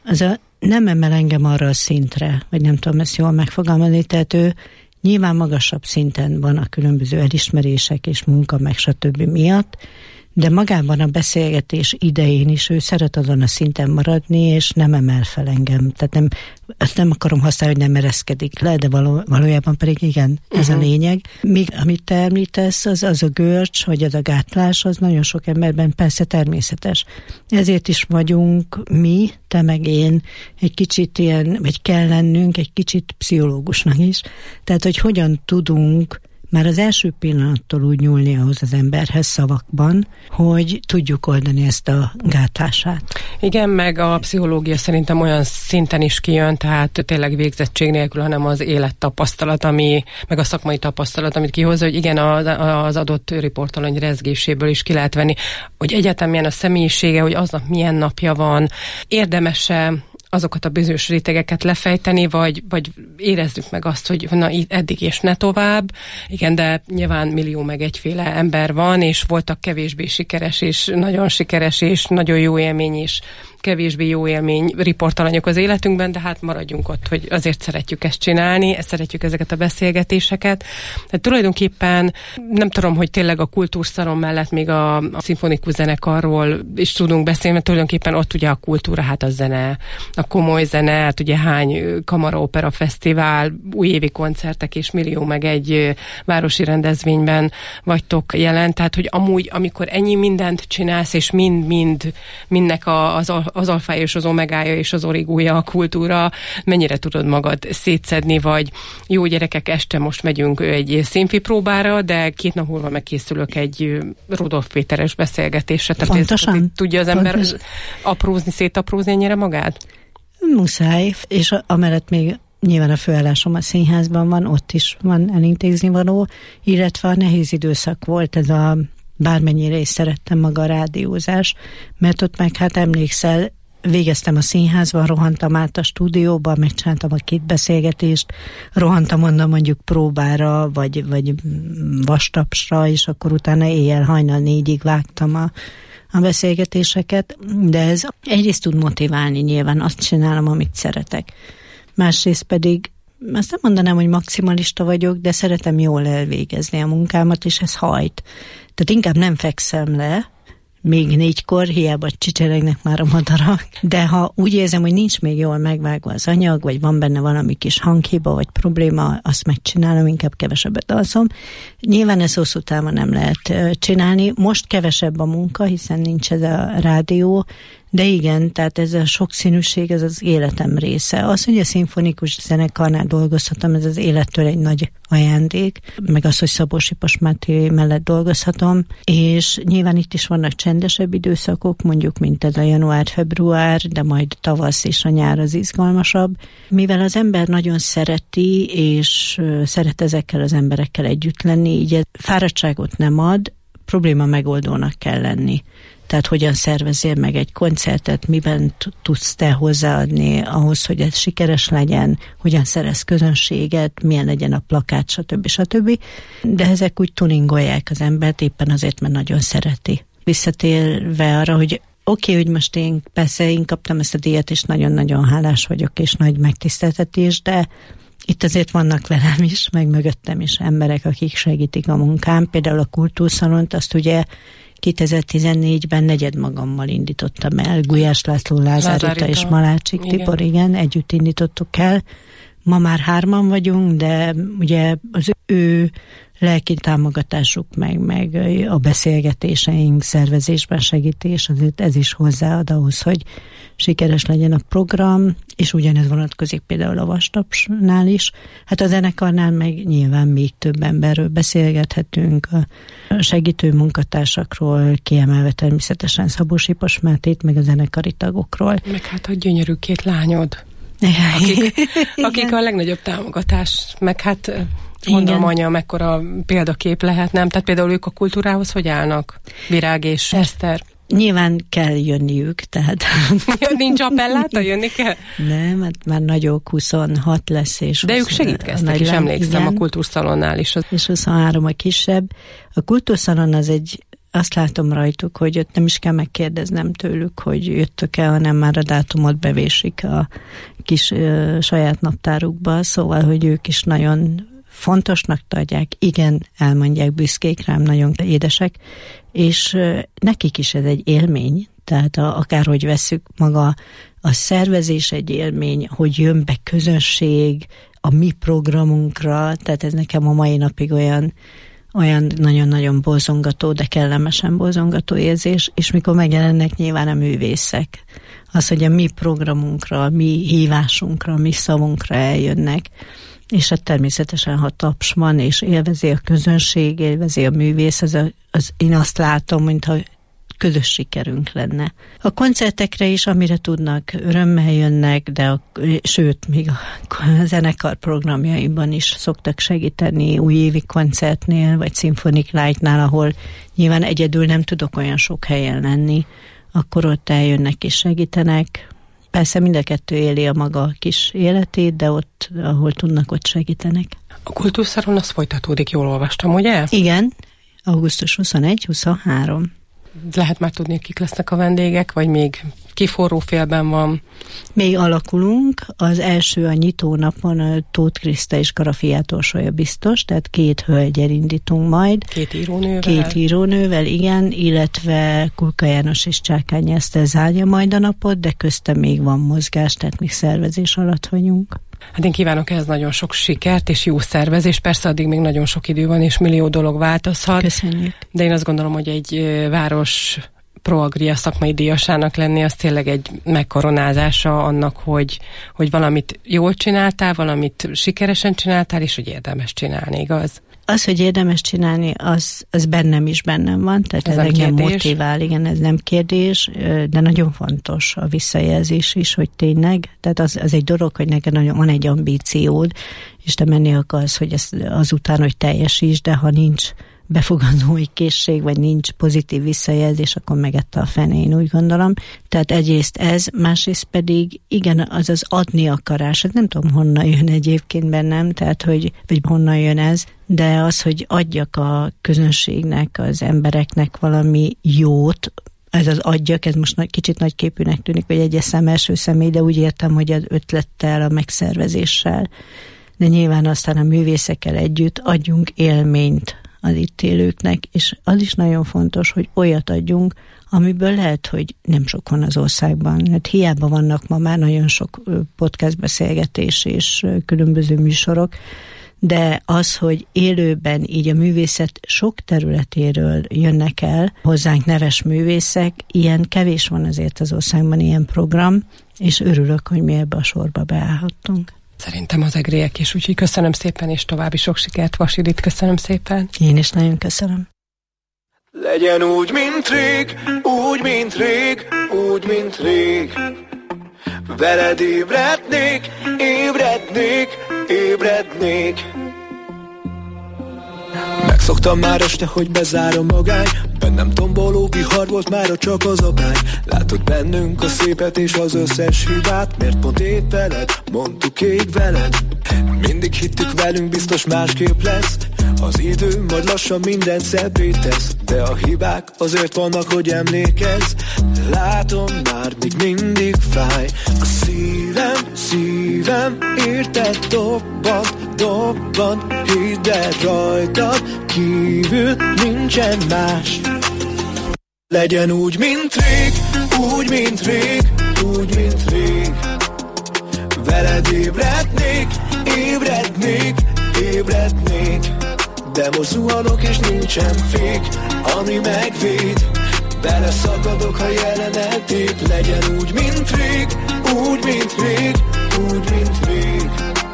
nem emel engem arra a szintre, vagy nem tudom ezt jól megfogalmazni, tehát ő nyilván magasabb szinten van a különböző elismerések és munka, meg stb. Miatt, de magában a beszélgetés idején is ő szeret azon a szinten maradni, és nem emel fel engem. Tehát azt nem akarom használni, hogy nem ereszkedik le, de valójában pedig igen, ez a lényeg. Míg amit te említesz, az a görcs, vagy az a gátlás, az nagyon sok emberben persze természetes. Ezért is vagyunk mi, te meg én, egy kicsit ilyen, vagy kell lennünk egy kicsit pszichológusnak is. Tehát, hogy hogyan tudunk már az első pillanattól úgy nyúlni ahhoz az emberhez szavakban, hogy tudjuk oldani ezt a gátlását. Igen, meg a pszichológia szerintem olyan szinten is kijön, tehát tényleg végzettség nélkül, hanem az élettapasztalat, meg a szakmai tapasztalat, amit kihozza, hogy igen, az adott riportalany rezgéséből is ki lehet venni, hogy egyetem milyen a személyisége, hogy aznap milyen napja van, érdemes-e azokat a bizonyos rétegeket lefejteni, vagy érezzük meg azt, hogy na eddig és ne tovább. Igen, de nyilván millió meg egyféle ember van, és voltak kevésbé sikeres, és nagyon sikeres, és nagyon jó élmény is, kevésbé jó élmény riportalanyok az életünkben, de hát maradjunk ott, hogy azért szeretjük ezt csinálni, szeretjük ezeket a beszélgetéseket. De tulajdonképpen nem tudom, hogy tényleg a kultúrszalon mellett még a szimfonikus zenekarról is tudunk beszélni, mert tulajdonképpen ott ugye a kultúra, hát a zene, a komoly zene, hát ugye hány kamaraopera fesztivál, újévi koncertek és millió meg egy városi rendezvényben vagytok jelen, tehát hogy amúgy, amikor ennyi mindent csinálsz, és mindnek az alfája és az omegája és az origója a kultúra, mennyire tudod magad szétszedni, vagy jó gyerekek, este most megyünk egy színfi próbára, de 2 nap múlva megkészülök egy Rudolf Péteres beszélgetésre. Pontosan. Tudja az ember szétaprózni ennyire magát? Muszáj, és amellett még nyilván a főállásom a színházban van, ott is van elintézni való, illetve a nehéz időszak volt ez a bármennyire is szerettem maga a rádiózás, mert ott meg hát emlékszel, végeztem a színházban, rohantam át a stúdióba, megcsináltam a 2 beszélgetést, rohantam onnan mondjuk próbára, vagy vastapsra, és akkor utána éjjel hajnal 4-ig vágtam a beszélgetéseket, de ez egyrészt tud motiválni, nyilván azt csinálom, amit szeretek. Másrészt pedig azt nem mondanám, hogy maximalista vagyok, de szeretem jól elvégezni a munkámat, és ez hajt. Tehát inkább nem fekszem le, még 4-kor, hiába csicseregnek már a madarak, de ha úgy érzem, hogy nincs még jól megvágva az anyag, vagy van benne valami kis hanghiba, vagy probléma, azt megcsinálom, inkább kevesebbet alszom. Nyilván ez hosszú távon nem lehet csinálni. Most kevesebb a munka, hiszen nincs ez a rádió, de igen, tehát ez a sokszínűség, ez az életem része. Az, hogy a szimfonikus zenekarnál dolgozhatom, ez az élettől egy nagy ajándék, meg az, hogy Szabó Sipos Máté mellett dolgozhatom, és nyilván itt is vannak csendesebb időszakok, mondjuk, mint ez a január-február, de majd tavasz és a nyár az izgalmasabb. Mivel az ember nagyon szereti, és szeret ezekkel az emberekkel együtt lenni, így fáradtságot nem ad, probléma megoldónak kell lenni. Tehát hogyan szervezél meg egy koncertet, miben tudsz te hozzáadni ahhoz, hogy ez sikeres legyen, hogyan szerez közönséget, milyen legyen a plakát, stb. De ezek úgy tuningolják az embert éppen azért, mert nagyon szereti. Visszatérve arra, hogy oké, hogy most én kaptam ezt a díjat, és nagyon-nagyon hálás vagyok, és nagy megtiszteltetés, de itt azért vannak velem is, meg mögöttem is emberek, akik segítik a munkám. Például a Kultúrszalont, azt ugye 2014-ben negyedmagammal indítottam el, Gulyás László, Lázár Rita és Malácsik Tibor, igen, együtt indítottuk el. Ma már 3 vagyunk, de ugye az ő lelki támogatásuk meg a beszélgetéseink, szervezésben segítés, azért ez is hozzáad ahhoz, hogy sikeres legyen a program, és ugyanez vonatkozik például a Vastapsnál is. Hát a zenekarnál meg nyilván még több emberről beszélgethetünk, a segítő munkatársakról, kiemelve természetesen Szabó Sipos Mátét, meg a zenekari tagokról. Meg hát a gyönyörű 2 lányod, akik a legnagyobb támogatás, meg hát gondolom anya, mekkora példakép lehet, nem? Tehát például ők a kultúrához hogy állnak? Virág és Eszter. Nyilván kell jönniük, tehát... Nincs appelláta, jönni kell? Nem, hát már nagyok, 26 lesz, és... De ők segítkeztek is, emlékszem, igen, a kultúrszalonnál is. És 23 a kisebb. A kultúrszalon az azt látom rajtuk, hogy ott nem is kell megkérdeznem tőlük, hogy jöttök-e, hanem már a dátumot bevésik a kis saját naptárukba, szóval, hogy ők is nagyon fontosnak tartják, igen, elmondják, büszkék rám, nagyon édesek, és nekik is ez egy élmény, tehát akárhogy vesszük, maga a szervezés egy élmény, hogy jön be közönség a mi programunkra, tehát ez nekem a mai napig olyan nagyon-nagyon borzongató, de kellemesen borzongató érzés, és mikor megjelennek nyilván a művészek, az, hogy a mi programunkra, a mi hívásunkra, a mi szavunkra eljönnek, és hát természetesen, ha taps van, és élvezi a közönség, élvezi a művész, én azt látom, mintha közös sikerünk lenne. A koncertekre is, amire tudnak, örömmel jönnek, de sőt, még a zenekar programjaiban is szoktak segíteni, újévi koncertnél, vagy Symphonic Light-nál, ahol nyilván egyedül nem tudok olyan sok helyen lenni, akkor ott eljönnek és segítenek. Persze mind a 2 éli a maga kis életét, de ott, ahol tudnak, ott segítenek. A kultúrszalon az folytatódik, jól olvastam, ugye? Igen, augusztus 21-23. Lehet már tudni, kik lesznek a vendégek, vagy még kiforró félben van? Még alakulunk. Az első a nyitónapon Tóth Kriszta és Karafiát Orsolya biztos, tehát 2 hölgyel indítunk majd. 2 írónővel? 2 írónővel, igen, illetve Kulka János és Csákányi Eszter zárja majd a napot, de köztem még van mozgás, tehát még szervezés alatt vagyunk. Hát én kívánok ehhez nagyon sok sikert és jó szervezést, persze addig még nagyon sok idő van, és millió dolog változhat. Köszönjük. De én azt gondolom, hogy egy város Proagria szakmai díjasának lenni, az tényleg egy megkoronázása annak, hogy valamit jól csináltál, valamit sikeresen csináltál, és hogy érdemes csinálni, igaz? Az, hogy érdemes csinálni, az bennem is bennem van, tehát ez engem motivál, igen, ez nem kérdés, de nagyon fontos a visszajelzés is, hogy tényleg, tehát az egy dolog, hogy neked van egy ambíciód, és te menni akarsz, hogy azután, hogy teljesíts, de ha nincs befogadói készség, vagy nincs pozitív visszajelzés, akkor megette a fene, én úgy gondolom. Tehát egyrészt ez, másrészt pedig igen, az adni akarás, hát nem tudom, honnan jön egyébként bennem, tehát hogy honnan jön ez, de az, hogy adjak a közönségnek, az embereknek valami jót, ez az adjak, ez most kicsit nagyképűnek tűnik, vagy egy eszem első személy, de úgy értem, hogy az ötlettel, a megszervezéssel, de nyilván aztán a művészekkel együtt adjunk élményt az itt élőknek, és az is nagyon fontos, hogy olyat adjunk, amiből lehet, hogy nem sok van az országban. Hát hiába vannak ma már nagyon sok podcast beszélgetés és különböző műsorok, de az, hogy élőben így a művészet sok területéről jönnek el hozzánk neves művészek, ilyen kevés van azért az országban ilyen program, és örülök, hogy mi ebbe a sorba beállhattunk. Szerintem az egriek is, úgyhogy köszönöm szépen, és további sok sikert. Vasidit, köszönöm szépen. Én is nagyon köszönöm. Legyen úgy, mint rég, úgy, mint rég, úgy, mint rég. Veled ébrednék, ébrednék, ébrednék. Megszoktam már este, hogy bezárom magány. Bennem tomboló vihar volt mára csak az a bány. Látod bennünk a szépet és az összes hibát. Miért pont épp veled, mondtuk ég veled. Mindig hittük velünk, biztos másképp lesz. Az idő majd lassan minden szebbé tesz. De a hibák azért vannak, hogy emlékezz. Látom már, még mindig fáj. A szívem, érted dobbant, hidd el rajtad kívül nincsen más. Legyen úgy, mint rég, úgy, mint rég, úgy, mint rég. Veled ébrednék, ébrednék, de most zuhanok és nincsen fék, ami megvéd. Beleszakadok, ha jelen eltép, legyen úgy, mint rég, úgy, mint rég, úgy, mint rég.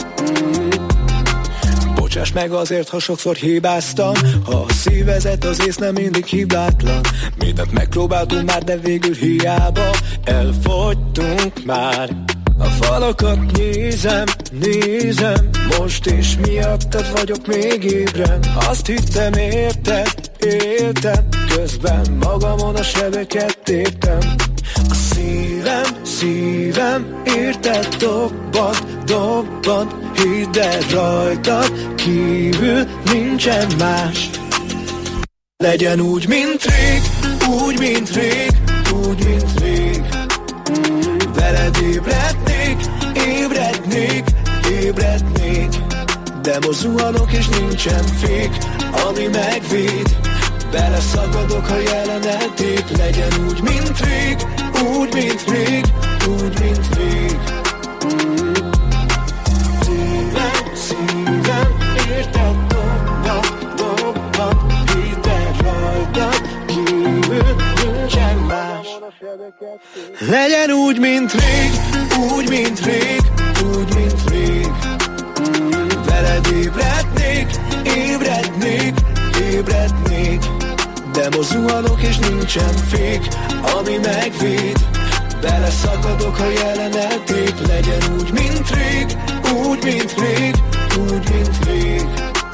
Bocsáss meg azért, ha sokszor hibáztam, ha a szívezet az ész nem mindig hibátlan. Mindent megpróbáltunk már, de végül hiába elfogytunk már. A falakat nézem, most is miattad vagyok még ébren. Azt hittem éltem, közben magamon a sebeket téptem. A szívem érted dobban, hidd el, rajtad kívül nincsen más. Legyen úgy, mint rég, úgy, mint rég, úgy, mint rég. Veled ébrednék, de most zuhanok és nincsen fék, ami megvéd. Beleszakadok, ha jelen eltép, legyen úgy, mint rég, úgy, mint rég, úgy, mint rég. Szívem érted dobban, hidd el, rajtad kívül nincsen más. Legyen úgy, mint rég, úgy, mint rég, úgy, mint rég. Veled ébrednék, de most zuhanok és nincsen fék, ami megvéd. Beleszakadok, ha jelen eltép, legyen úgy, mint rég, úgy, mint rég, úgy, mint rég.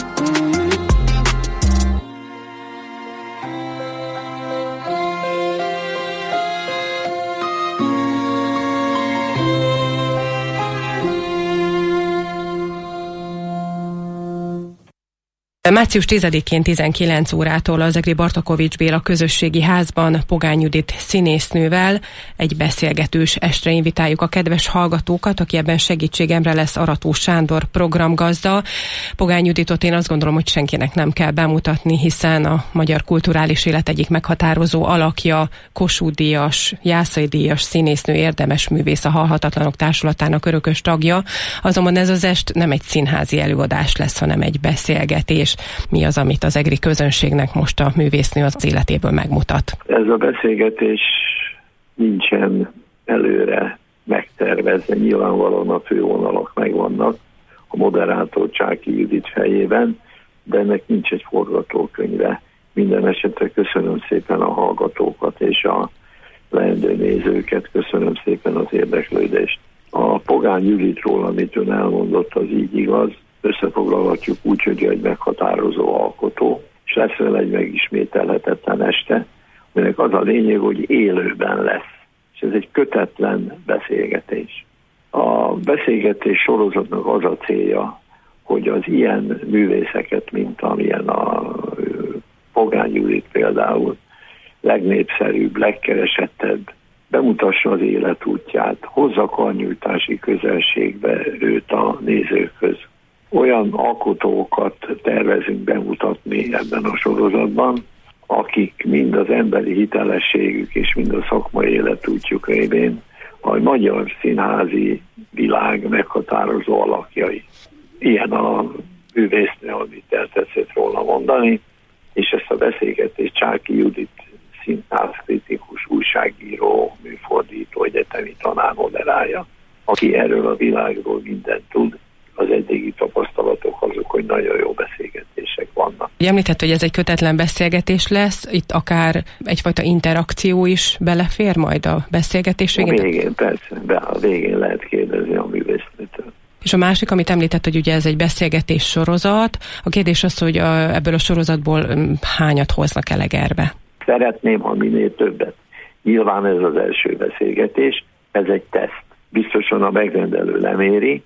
Március 10-én 19 órától az Egri Bartakovics Béla közösségi házban Pogány Judit színésznővel egy beszélgetős estre invitáljuk a kedves hallgatókat, aki ebben segítségemre lesz Arató Sándor programgazda. Pogány Juditot én azt gondolom, hogy senkinek nem kell bemutatni, hiszen a magyar kulturális élet egyik meghatározó alakja, Kossuth-díjas, Jászai-díjas színésznő, érdemes művész, a Halhatatlanok Társulatának örökös tagja. Azonban ez az est nem egy színházi előadás lesz, hanem egy beszélgetés. Mi az, amit az egri közönségnek most a művésznő az életéből megmutat? Ez a beszélgetés nincsen előre megtervezve, nyilvánvalóan a fővonalak megvannak a moderátor Csáky Judit fejében, de ennek nincs egy forgatókönyve. Minden esetre köszönöm szépen a hallgatókat és a leendő nézőket, köszönöm szépen az érdeklődést. A Pogány Juditról, amit ön elmondott, az így igaz. Összefoglalhatjuk úgy, hogy egy meghatározó alkotó, és lesz vele egy megismételhetetlen este, aminek az a lényeg, hogy élőben lesz. És ez egy kötetlen beszélgetés. A beszélgetés sorozatnak az a célja, hogy az ilyen művészeket, mint amilyen a Pogány Judit például, legnépszerűbb, legkeresettebb, bemutassa az életútját, hozza karnyújtási közelségbe őt a nézőkhöz. Olyan alkotókat tervezünk bemutatni ebben a sorozatban, akik mind az emberi hitelességük és mind a szakmai életútjuk révén a magyar színházi világ meghatározó alakjai. Ilyen a művésznő, amit eltetszett róla mondani, és ezt a beszélgetést Csáky Judit színházkritikus, újságíró, műfordító, egyetemi tanár moderálja, aki erről a világról mindent tud. Az eddigi tapasztalatok azok, hogy nagyon jó beszélgetések vannak. Említett, hogy ez egy kötetlen beszélgetés lesz, itt akár egyfajta interakció is belefér majd a beszélgetés végén? A végén, persze, a végén lehet kérdezni a művésznőtől. És a másik, amit említett, hogy ugye ez egy beszélgetés sorozat, a kérdés az, hogy ebből a sorozatból hányat hoznak el Egerbe? Szeretném, ha minél többet. Nyilván ez az első beszélgetés, ez egy teszt. Biztosan a megrendelő leméri,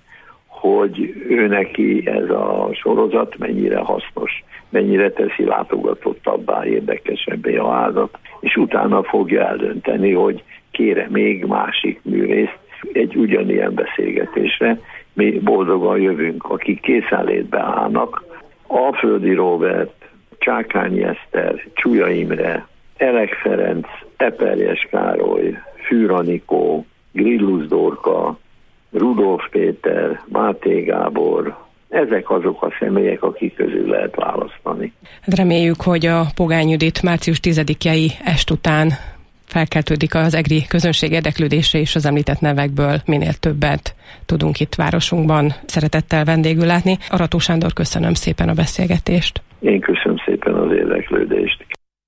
hogy ő neki ez a sorozat mennyire hasznos, mennyire teszi látogatottabbá, érdekesebbé a házat, és utána fogja eldönteni, hogy kére még másik művészt egy ugyanilyen beszélgetésre. Mi boldogan jövünk, akik készenlétbe állnak. Alföldi Róbert, Csákányi Eszter, Csúlya Imre, Elek Ferenc, Eperjes Károly, Fűr Anikó, Grillus Dorka, Rudolf Péter, Máté Gábor, ezek azok a személyek, akik közül lehet választani. Reméljük, hogy a Pogány Judit március 10-i est után felkeltődik az egri közönség érdeklődése, és az említett nevekből minél többet tudunk itt városunkban szeretettel vendégül látni. Arató Sándor, köszönöm szépen a beszélgetést. Én köszönöm szépen az érdeklődést.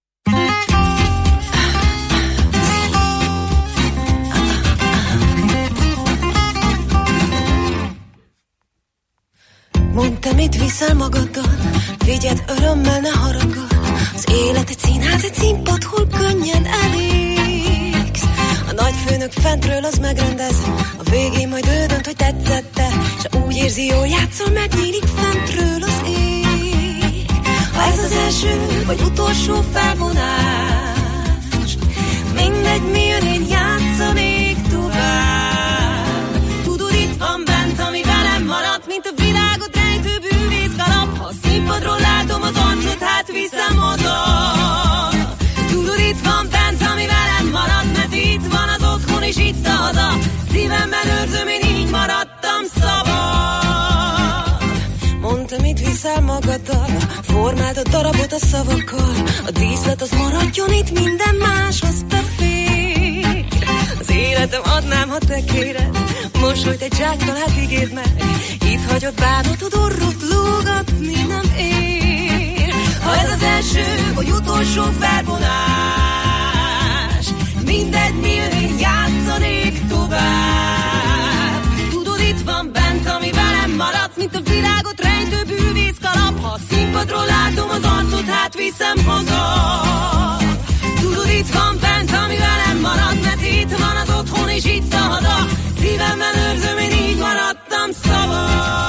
Mondd, te mit viszel magaddal, vigyed örömmel, ne haragudj. Az élet egy színház, egy színpad, hol könnyen elégsz. A nagyfőnök fentről az megrendez, a végén majd ő dönt, hogy tetszette, s úgy érzi, jól játszol, megnyílik fentről az ég. Ha ez az első vagy utolsó felvonás, mindegy, mi jön, én játszanék tovább. Tudod, itt van bent, ami velem maradt, mint a világot rejtő bűvész galap. Ha a színpadról látom az arcot, hát viszem haza. Tudod, itt van bent, ami velem maradt, mert itt van az otthon és itt a haza. Szívemben őrzöm, én így maradtam szabad. Mondta, mit viszel magaddal, formáld a darabot a szavakkal. A díszlet az maradjon itt, minden más az befér. Az életem adnám, ha te kéred, mosolyt egy zsákkal, hát ígérd meg. Itt hagyod bánatod, orrot lógatni nem ér. Ha ez az első vagy utolsó felvonás, mindegy, mi jön, én játszanék tovább. Tudod, itt van bent, ami velem maradt, mint a világot rejtő bűvész kalap. Ha a színpadról látom az arcot, hát viszem haza. Tudod, itt van bent, ami velem maradt, mert itt van az otthon és itt a haza. Szívemben őrzöm, én így maradtam szabad.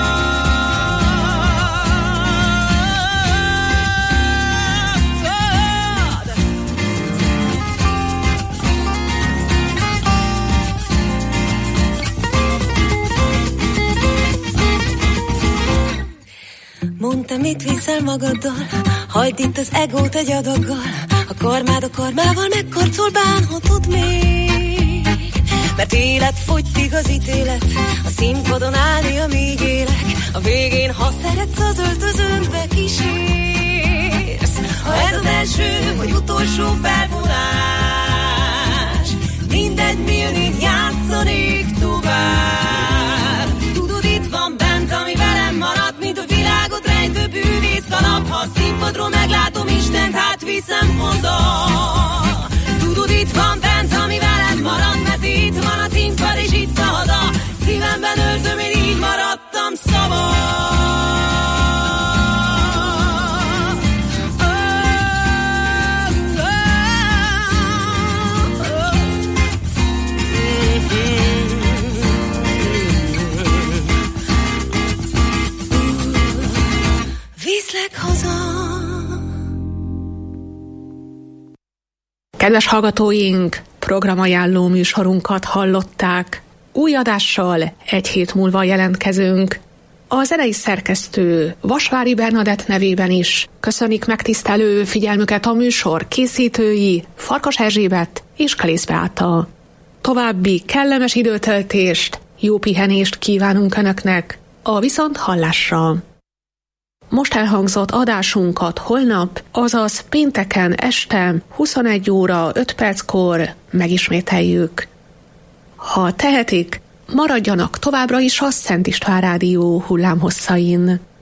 Mondd, te mit viszel magaddal, hagyd itt az egót egy adaggal. A karmád a karmával megkarcol, bánhatod még. Mert élet fogytig az ítélet, a színpadon állni, amíg élek. A végén, ha szeretsz, az öltözőnkbe kísérsz. Ha ez az első vagy utolsó felvonás, mindegy, mi jön, én játszanék tovább. Tudod, itt van bent, ami velem maradt, mint a világot rejtő bűvész kalap. Ha a színpadról meglátom Istent, hát viszem haza. Tudod, itt van bent, ami velem maradt, mert itt van a színpad és itt a haza. Szívemben őrzöm, én így maradtam szabad. Viszlek haza. Kedves hallgatóink, programajánló műsorunkat hallották. Új adással egy hét múlva jelentkezünk. A zenei szerkesztő Vasvári Bernadett nevében is köszönik megtisztelő figyelmüket a műsor készítői Farkas Erzsébet és Kalész Beáta. További kellemes időtöltést, jó pihenést kívánunk Önöknek a viszonthallásra. Most elhangzott adásunkat holnap, azaz pénteken este 21 óra 5 perckor megismételjük. Ha tehetik, maradjanak továbbra is a Szent István Rádió hullámhosszain.